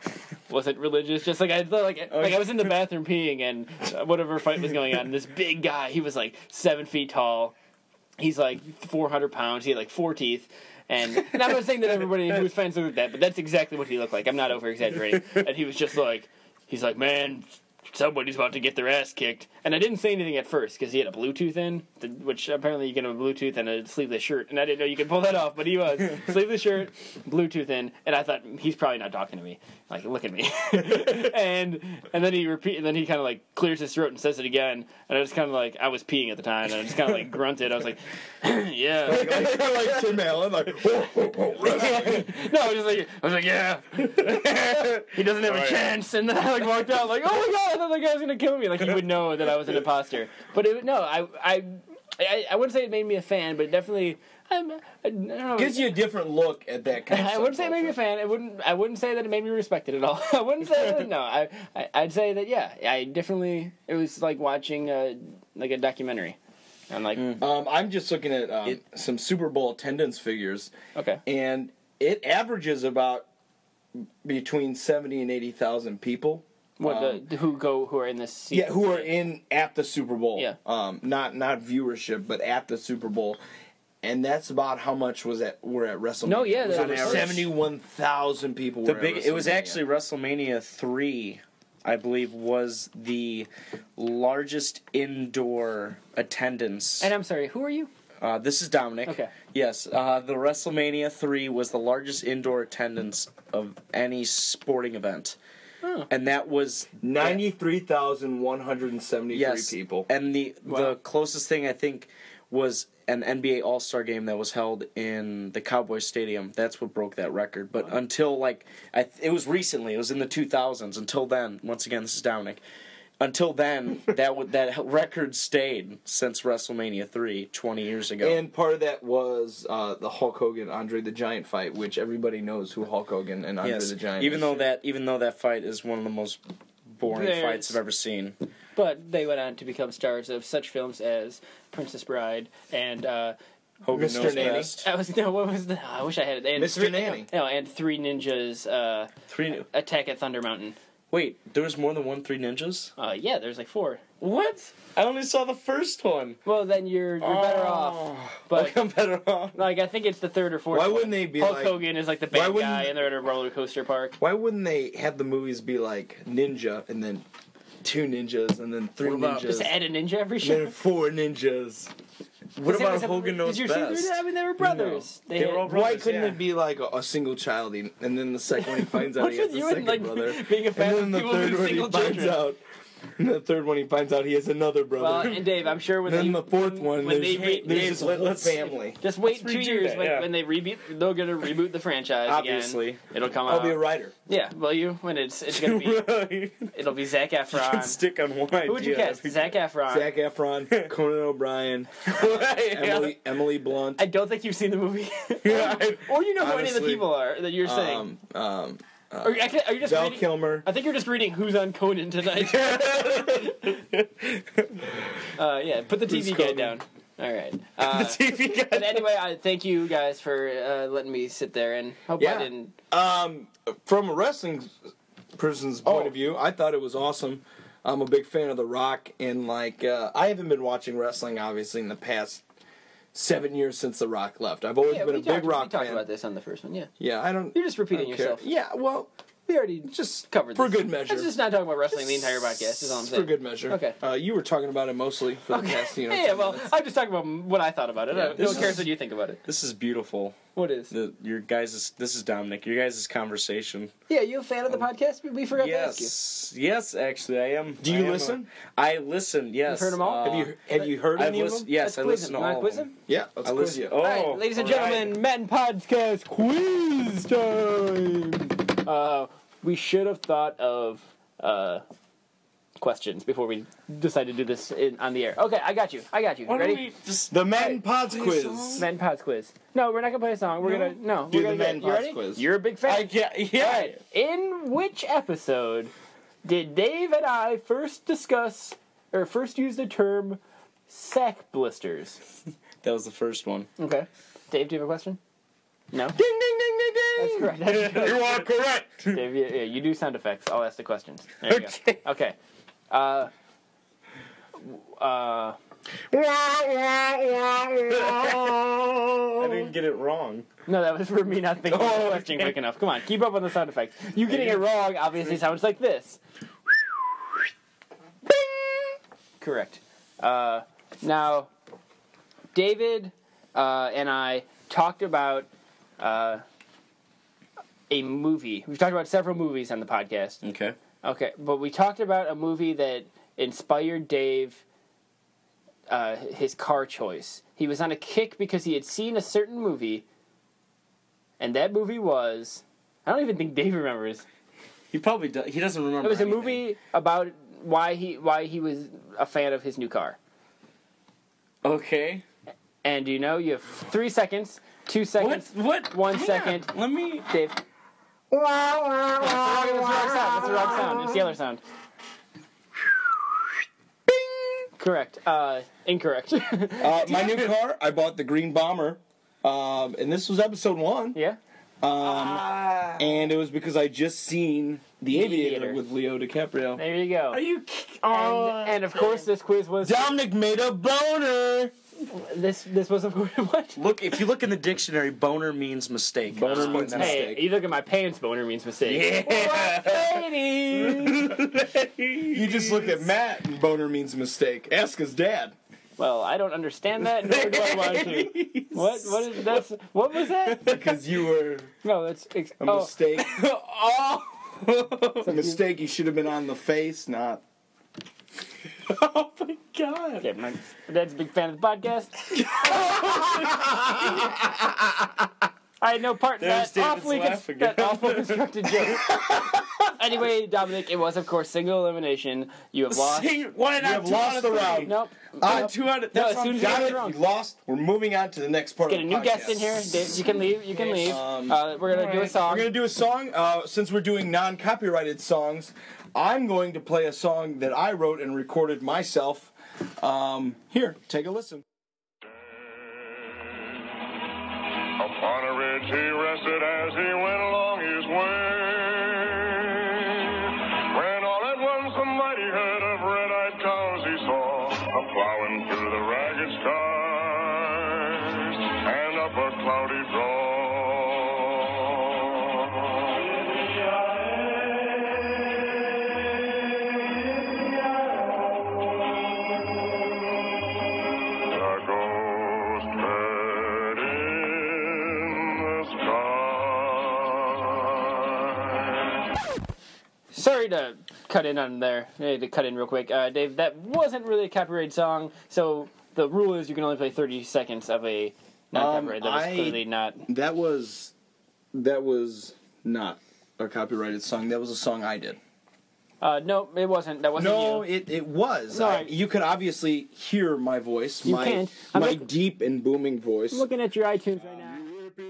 wasn't religious. Just like I thought, like like I was in the bathroom peeing, and uh, whatever fight was going on. And this big guy, he was like seven feet tall. He's like four hundred pounds. He had like four teeth. And, and I'm not saying that everybody who was fans looked like that, but that's exactly what he looked like. I'm not over exaggerating. And he was just like, he's like, man, somebody's about to get their ass kicked. And I didn't say anything at first because he had a Bluetooth in, which apparently you can have a Bluetooth and a sleeveless shirt. And I didn't know you could pull that off, but he was. Sleeveless shirt, Bluetooth in, and I thought, he's probably not talking to me. Like, look at me. and and then he repeat, and then he kind of like clears his throat and says it again. And I was kind of like, I was peeing at the time, and I just kind of like grunted. I was like, yeah. Like, like, like Tim Allen, like, whoa, whoa, whoa, wrestling. No, I was just like, I was like, yeah. He doesn't have a chance. And then I like walked out like, oh my god, I thought the guy was gonna kill me. Like he would know that I was an imposter. But it, no, I, I, I, I wouldn't say it made me a fan, but it definitely, I'm, I don't know. Gives you a different look at that kind of I wouldn't say it made me a fan. I wouldn't. I wouldn't say that it made me respect it at all. I wouldn't say that. No, I, I. I'd say that. Yeah, I definitely. It was like watching a like a documentary. I'm like, Um, I'm just looking at um, some Super Bowl attendance figures, okay. and it averages about between seventy and eighty thousand people. What Um, the who go who are in this? Season? Yeah, who are in at the Super Bowl. Yeah. Um, not not viewership, but at the Super Bowl. And that's about how much was at were at WrestleMania. No, yeah, it was that over was- seventy-one thousand people. The were big. at It was WrestleMania. actually WrestleMania three, I believe, was the largest indoor attendance. And I'm sorry, who are you? Uh, this is Dominic. Okay. Yes, uh, the WrestleMania three was the largest indoor attendance of any sporting event, Oh. and that was ninety-three thousand one hundred and seventy-three yes, people. And the Wow. the closest thing I think was an N B A All Star game that was held in the Cowboys Stadium. That's what broke that record. But until like I, th- it was recently. It was in the two thousands. Until then, once again, this is Dominic. Until then, that would that record stayed since WrestleMania three, twenty years ago. And part of that was uh, the Hulk Hogan Andre the Giant fight, which everybody knows who Hulk Hogan and Andre yes, the Giant. even is. though that even though that fight is one of the most boring There's- fights I've ever seen. But they went on to become stars of such films as Princess Bride and uh, Hogan Mister knows Nanny. best. I was no, what was the? I wish I had it. And Mister Three, Nanny. No, and Three Ninjas. Uh, Three. Attack at Thunder Mountain. Wait, there was more than one Three Ninjas? Uh, yeah, there's like four. What? I only saw the first one. Well, then you're you're better off. But Okay, I'm better off. like I think it's the third or fourth. Why one. wouldn't they be Hulk like? Hogan is like the why bad wouldn't- guy, and they're at a roller coaster park. Why wouldn't they have the movies be like Ninja and then two ninjas and then three What about- ninjas Just add a ninja every and show. then four ninjas? What Is it- about is it- Hogan Knows did you see Best? that? I mean, they were brothers. They were all Why brothers, couldn't yeah. it be like a, a single child, and and then the second one he finds out What's he has with a you second and like brother, being a fan and then of the people third with one he single finds children? out, and the third one he finds out he has another brother. Well, and Dave, I'm sure when then they the fourth one, when there's, they re- there's Dave, this let- whole let's- family. just wait Let's two redo years that, when, yeah. when they reboot. They're gonna reboot the franchise Obviously. again. It'll come I'll out. be a writer. Yeah, will you? When it's it's gonna be you it'll be Zac can Efron. stick on one idea. Who would you cast? Zac Efron. Zac Efron, Conan O'Brien, Emily Emily Blunt. I don't think you've seen the movie, Yeah, I- or you know who any of the honestly, people are that you're saying. Um, um, Are you, are you just Val reading? Kilmer. I think you're just reading Who's on Conan tonight. uh, yeah, put the T V Who's guide Conan? down. All right. Uh, T V guy. but anyway, I thank you guys for uh, letting me sit there and hope Yeah. I didn't. Um, from a wrestling person's point Oh. of view, I thought it was awesome. I'm a big fan of The Rock, and like uh, I haven't been watching wrestling obviously in the past seven years since The Rock left. I've always Yeah, been we a big talked, we Rock talked fan. about this on the first one. Yeah, Yeah, I don't. you're just repeating I don't care. yourself. Yeah, well, We already just covered for this. good measure. Let's just not talk about wrestling the entire podcast. Is all I'm saying. For good measure. Okay. Uh, you were talking about it mostly for the past, you know. yeah, ten well, minutes. I'm just talking about what I thought about it. Yeah, I- no this one cares is- what you think about it. This is beautiful. What is? The your guys' this is Dominic. Your guys' conversation. Yeah, you a fan of the podcast? We- We forgot to ask you. Yes, yes. Actually, I am. Do you I am a- listen? I listen. Yes. You've heard 'em all? Uh, have you have you heard I've any of listened. them? Yes, Let's I quiz listen him. to You all. wanna of quiz them. him? Yeah, let's I quiz listen. you. Oh, All right, ladies and all right. gentlemen, Madden Podcast quiz time. Uh, we should have thought of uh, questions before we decide to do this in, on the air. Okay, I got you. I got you. Why don't Ready? we just The Madden Pods play a quiz. song? Madden Pods quiz. No, we're not gonna play a song. We're No? gonna no. Do we're the gonna Madden get, you Pods ready? quiz. You're a big fan. I get yeah. All right. In which episode did Dave and I first discuss or first use the term sack blisters? That was the first one. Okay. Dave, do you have a question? No? Ding, ding, ding, ding, ding. That's correct. That's correct. You are correct. Dave, yeah, yeah, you do sound effects. I'll ask the questions. There you Okay. go. Okay. Uh, uh, I didn't get it wrong. no, that was for me not thinking of the Oh, question okay. quick enough. Come on, keep up on the sound effects. You getting it wrong obviously sounds like this. Correct. Uh, now, David uh, and I talked about uh, a movie. We've talked about several movies on the podcast. Okay. Okay, but we talked about a movie that inspired Dave, uh, his car choice. He was on a kick because he had seen a certain movie, and that movie was... I don't even think Dave remembers. He probably does. He doesn't remember. It was a anything. movie about why he why he was a fan of his new car. Okay. And you know, you have three seconds, two What? seconds, What? one Hang second. on. Let me. Dave. That's the wrong, that's the wrong sound. That's the wrong sound. It's the other sound. Correct. Uh, incorrect. Uh, my new car, I bought the Green Bomber, um, and this was episode one. yeah. Um, and it was because I just seen The Aviator, Aviator. with Leo DiCaprio. There you go. Are you? And, and of course, this quiz was Dominic made a boner. this. This was of course what? Look, if you look in the dictionary, boner means mistake. Boner Just means point that out. Hey, mistake. you look at my pants. Boner means mistake. Yeah. Ladies. You just looked at Matt, and boner means mistake. Ask his dad. Well, I don't understand that. Nor do I want to. What? What is that's? What was that? Because you were No, that's ex- a oh, mistake. Oh. A mistake. You should have been on the face, not. Oh my god. Okay, my dad's a big fan of the podcast. I had no part in There's that David's awfully, laugh con- again. that awful constructed joke. Anyway, Dominic, it was of course single elimination. You have lost. Sing, one You have two lost out of the three. round. Nope. Uh, Nope. Two out of No, that's as soon on as you Got get it. it wrong. You lost. We're moving on to the next part Get a of the new podcast. guest in here. Dave, you can leave. You can leave. Um, uh, we're gonna do a song. We're gonna do a song. Uh, since we're doing non-copyrighted songs, I'm going to play a song that I wrote and recorded myself. Um, here, take a listen. Upon a ridge he rested as he went along his way. When all at once a mighty herd of red-eyed cows he saw, a-plowing through the ragged skies and up a cloudy draw. The ghost herd in the sky. Sorry to cut in on there. eh, To cut in real quick, uh, Dave. That wasn't really a copyrighted song. So the rule is you can only play thirty seconds of a non-copyrighted. that was I- clearly not. That was, that was not a copyrighted song. That was a song I did. Uh, no, it wasn't. That wasn't No, you. it, it was. No, I- I- you could obviously hear my voice. You my, can't. I'm My look- deep and booming voice. I'm looking at your iTunes right now.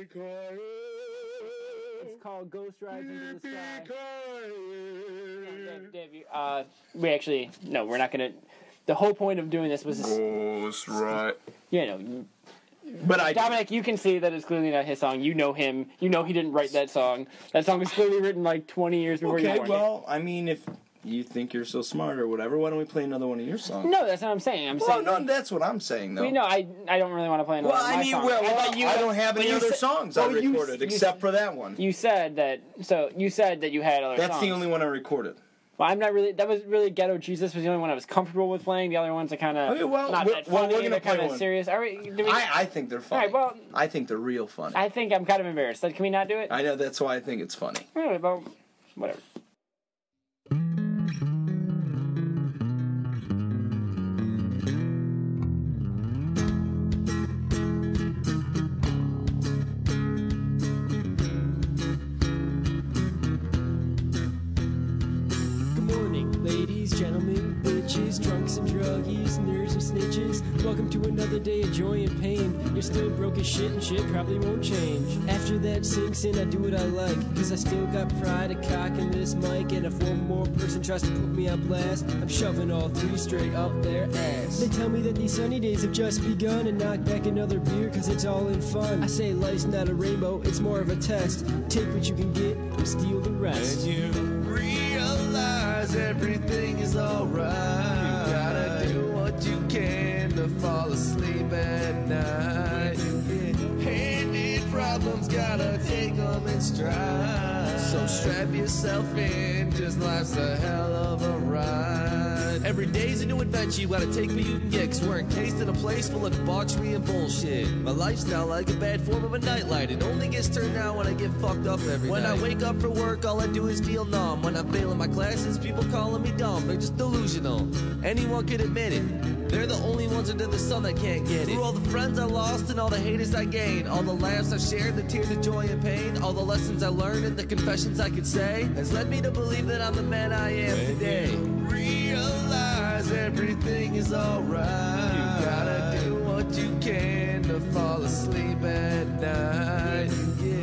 It's called Ghost Rides into the Sky. Dave, Dave, you, uh, we actually no, we're not gonna. The whole point of doing this was, this, Ghost right. you know, you- But I Dominic, you can see that it's clearly not his song. You know him. You know he didn't write that song. That song was clearly written like twenty years before you were Okay, born. well, I mean, if you think you're so smart or whatever, why don't we play another one of your songs? No, that's not what I'm saying. I'm Well, saying. no, that's what I'm saying, though. You know, I I don't really want to play another well, one of I my mean, songs. well, I thought you- I don't have but any you other said- songs I well, you- recorded you- except for that one. You said that. So you said that you had other That's songs. the only one I recorded. Well, I'm not really. That was really Ghetto Jesus was the only one I was comfortable with playing. The other ones are kind of Okay, well, not we're- that well, funny. we're gonna They're kind play of one. serious. All right, do we, I, I think they're funny. All right, well- I think they're real funny. I, I think I'm kind of embarrassed. Like, can we not do it? know, that's why I think it's funny. All right, well, whatever. Good morning, ladies, gentlemen, bitches, drunks and druggies, nerds and snitches. Welcome welcome to another day of joy and pain. You're still broke as shit and shit probably won't change. After that sinks in, I do what I like, cause I still got pride, a cock in this mic. And if one more person tries to put me on blast, I'm shoving all three straight up their ass. They tell me that these sunny days have just begun, and knock back another beer cause it's all in fun. I say life's not a rainbow, it's more of a test. Take what you can get and steal the rest. And you realize everything is alright. You gotta do what you can to fall asleep at night. Handed problems, gotta take them in stride. So strap yourself in, just life's a hell of a ride. Every day's a new adventure, you gotta take what you can get, cause we're encased in a place full of debauchery and bullshit. My lifestyle like a bad form of a nightlight. It only gets turned on when I get fucked up every when night. When I wake up for work, all I do is feel numb. When I'm failing my classes, people calling me dumb. They're just delusional. Anyone could admit it. They're the only ones under the sun that can't get it. Through all the friends I lost and all the haters I gained, all the laughs I shared, the tears of joy and pain, all the lessons I learned and the confessions I could say, has led me to believe that I'm the man I am when today. Realize everything is alright. You gotta do what you can to fall asleep at night.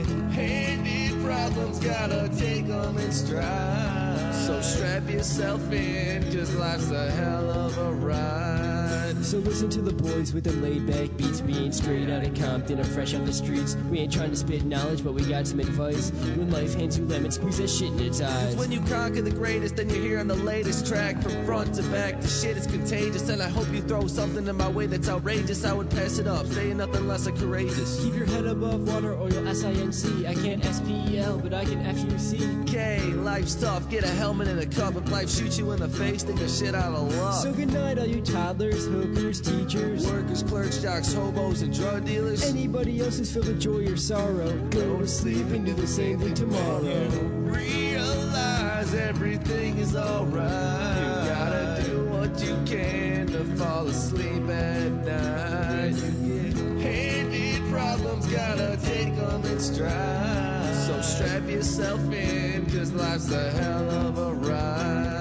Handed problems, gotta take them in stride. So strap yourself in, cause life's a hell of a ride. So listen to the boys with the laid back beats. We ain't straight out of Compton or fresh on the streets. We ain't trying to spit knowledge, but we got some advice. When life hands you lemons, squeeze that shit in its eyes. When you conquer the greatest, then you're hearing the latest track. From front to back, the shit is contagious. And I hope you throw something in my way that's outrageous. I would pass it up, saying nothing less than courageous. Keep your head above water or you'll S I N C. I can't S P E L, but I can F U C. K, life's tough, get a helmet and a cup. If life shoots you in the face, then you're shit out of luck. So good night all you toddlers, hookers, teachers, workers, clerks, jocks, hobos, and drug dealers. Anybody else who's filled with joy or sorrow, go to sleep and do the same thing tomorrow. Realize everything is alright. You gotta do what you can to fall asleep at night. Handed problems, gotta take them in stride. So strap yourself in, cause life's a hell of a ride.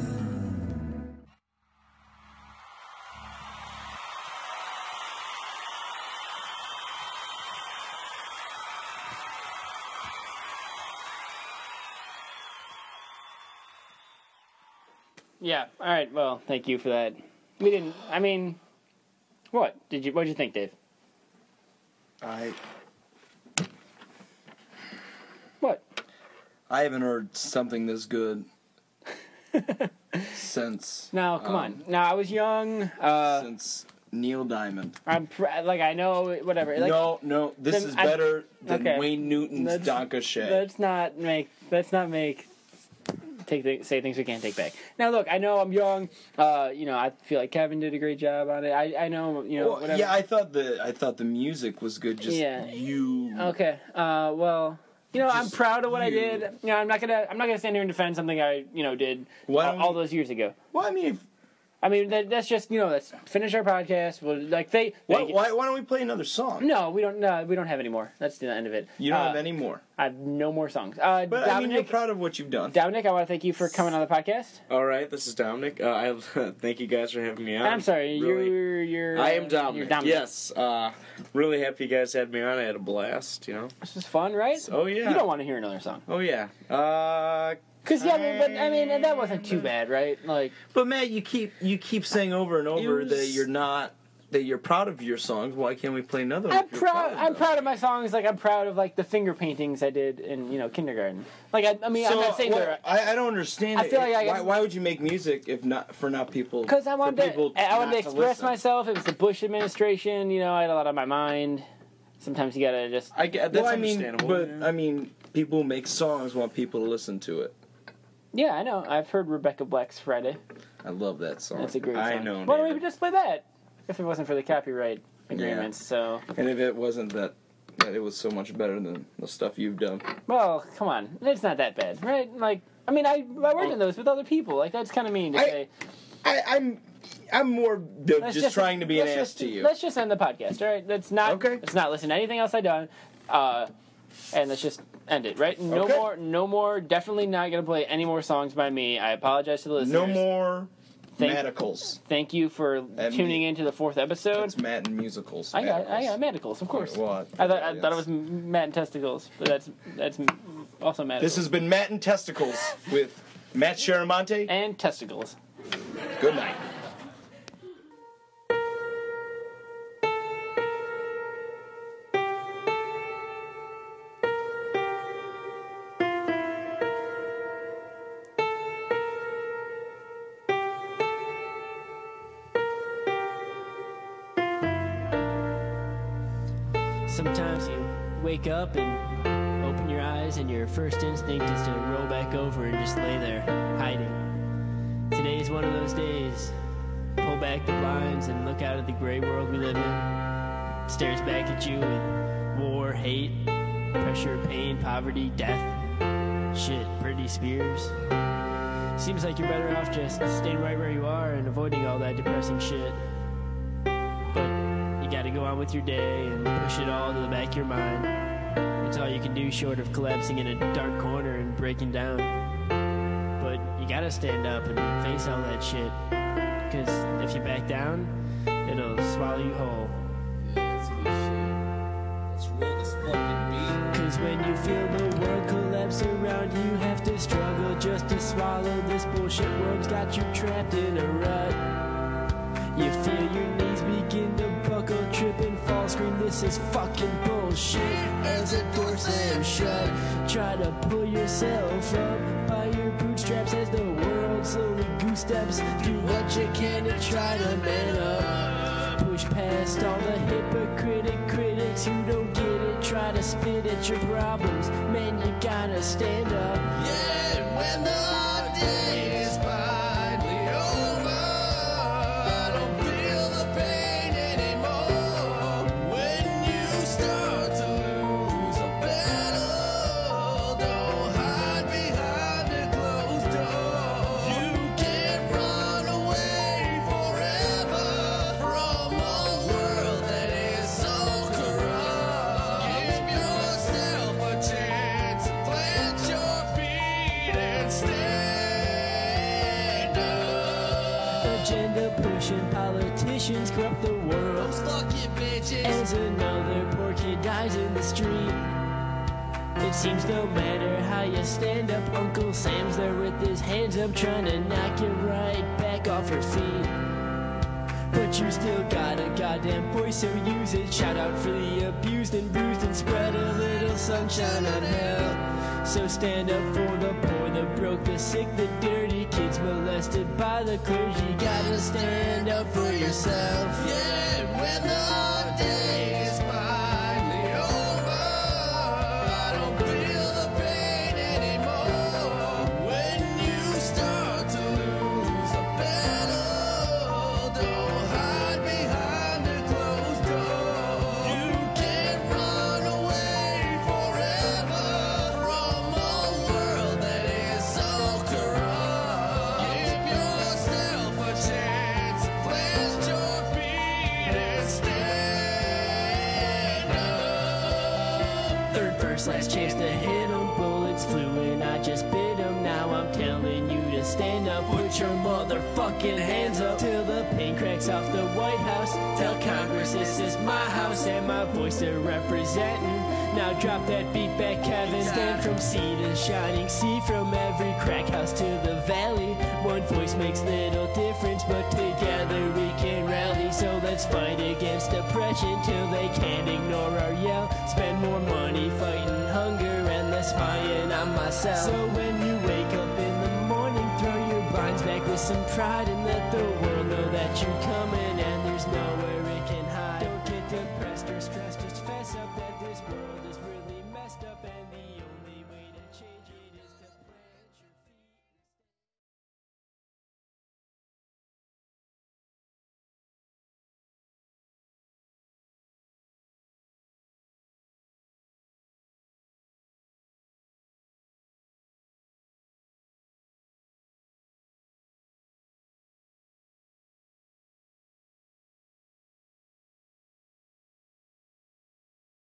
Yeah. All right. Well, thank you for that. We didn't. I mean, what did you? What did you think, Dave? I What? I haven't heard something this good since. No, come um, on. No, I was young. Uh, Since Neil Diamond. I'm pr- like I know whatever. Like, no, no, this then is I- better than okay. Wayne Newton's Let's- Donka Shay. Let's not make. Let's not make. Take the, say things we can't take back. Now, look, I know I'm young. Uh, you know, I feel like Kevin did a great job on it. I, I know, you know, Well, whatever. yeah, I thought the I thought the music was good. Just Yeah. you. Okay. Uh, well, you know, I'm Just proud of what I you. did. You know, I'm not gonna. I'm not gonna stand here and defend something I, you know, did Why all, don't all you- those years ago. Well, I mean, if, I mean, that, that's just, you know, let's finish our podcast. We'll like they. why, they why why don't we play another song? No, we don't. No, we don't have any more. That's the end of it. You don't Uh, have any more. I have no more songs. Uh, But I mean, you're Dominic, proud of what you've done. Dominic, I want to thank you for coming on the podcast. All right, this is Dominic. Uh, I thank you guys for having me on. I'm sorry, Really- you're you're. I uh, am Dominic. You're Dominic. Yes. Uh, really happy you guys had me on. I had a blast. You know. This is fun, right? Oh yeah. You don't want to hear another song. Oh yeah. Uh, Cause yeah, I mean, but I mean that wasn't too bad, right? Like, But Matt, you keep you keep saying over and over was- that you're not that you're proud of your songs. Why can't we play another one? I'm if you're proud. of I'm them? proud of my songs. Like I'm proud of like the finger paintings I did in you know kindergarten. Like I, I mean, So, I'm not saying well, they're I, I don't understand. I it. feel like I- why, why would you make music if not for not people? because I for wanted people to. I wanted to not express listen? myself. It was the Bush administration. You know, I had a lot on my mind. Sometimes you gotta just. I get that's well, I mean, understandable. but yeah. I mean, people who make songs want people to listen to it. Yeah, I know. I've heard Rebecca Black's Friday. I love that song. That's a great song. I know, Why don't David. we just play that? If it wasn't for the copyright agreements, so. And if it wasn't that, that it was so much better than the stuff you've done. Well, come on. It's not that bad, right? Like, I mean, I, I worked on those with other people. Like, that's kind of mean to I- say. I, I'm, I'm more of Let's just, trying to be an let's ass just- to you. Let's just end the podcast, all right? Let's not. Okay. Let's not listen to anything else I've done, uh, and let's just end it, right? No Okay. more. No more. Definitely not gonna play any more songs by me. I apologize to the listeners. No more thank, Medicals. thank you for M- tuning into the fourth episode. It's Matt and musicals. I got, I Medicals. got medicals, of course. What? I thought, I Yes. thought it was Matt and testicles, but that's that's also medicals. This has been Matt and Testicles with Matt Sharamonte. and testicles. Good night. Sometimes you wake up and open your eyes, and your first instinct is to roll back over and just lay there, hiding. Today's one of those days. Pull back the blinds and look out at the gray world we live in. It stares back at you with war, hate, pressure, pain, poverty, death. Shit, Britney Spears. Seems like you're better off just staying right where you are and avoiding all that depressing shit. But you gotta go on with your day and push it all to the back of your mind. It's all you can do short of collapsing in a dark corner and breaking down. But you gotta stand up and face all that shit. Cause if you back down, it'll swallow you whole. Let's roll this fucking beat. Cause when you feel the world collapse around you, have to struggle just to swallow this bullshit world's got you trapped in a rut. You feel your knees begin to buckle, trip and fall, scream, this is fucking bullshit. As the door slams shut, try to pull yourself up by your bootstraps as the world slowly goose steps. Do what you can to try to man up. Push past all the hypocritic critics who don't get it, try to spit at your problems. Man, you gotta stand up. Yeah, and when the hard day is finally over, I don't feel the pain anymore. When you start to lose a battle, don't hide behind a closed door. You can't run away forever from a world that is so corrupt. Give yourself a chance, plant your feet and stand up. Agenda pushing politicians corrupt the world. Those fucking bitches. As another poor kid dies in the street. It seems no matter how you stand up, Uncle Sam's there with his hands up, trying to knock you right back off your feet. But you still got a goddamn voice, so use it. Shout out for the abused and bruised and spread a little sunshine on hell. So stand up for the poor, the broke, the sick, the dirty, kids molested by the clergy. Gotta stand up for yourself. Yeah, and when the hard day is finally over, I don't feel the pain anymore. When you start to lose a battle, don't hide behind a closed door. You can't run away forever from a world that is so corrupt. Give yourself a chance, plant your feet and stand up. Third verse, last chance to hit 'em. Bullets flew and I just bit 'em. Now I'm telling you to stand up. Put your motherfucking hands up till the paint cracks off the White House. Tell Congress this is my house and my voice they're representing. Now drop that beat back, Kevin. Stand from sea to shining sea, from every crack house to the valley. One voice makes little difference, but together we can rally. So let's fight against oppression till they can't ignore our yell. Spend more money fighting hunger and less spying on myself. So when you wake up in the morning, throw your blinds back with some pride and let the world know that you're coming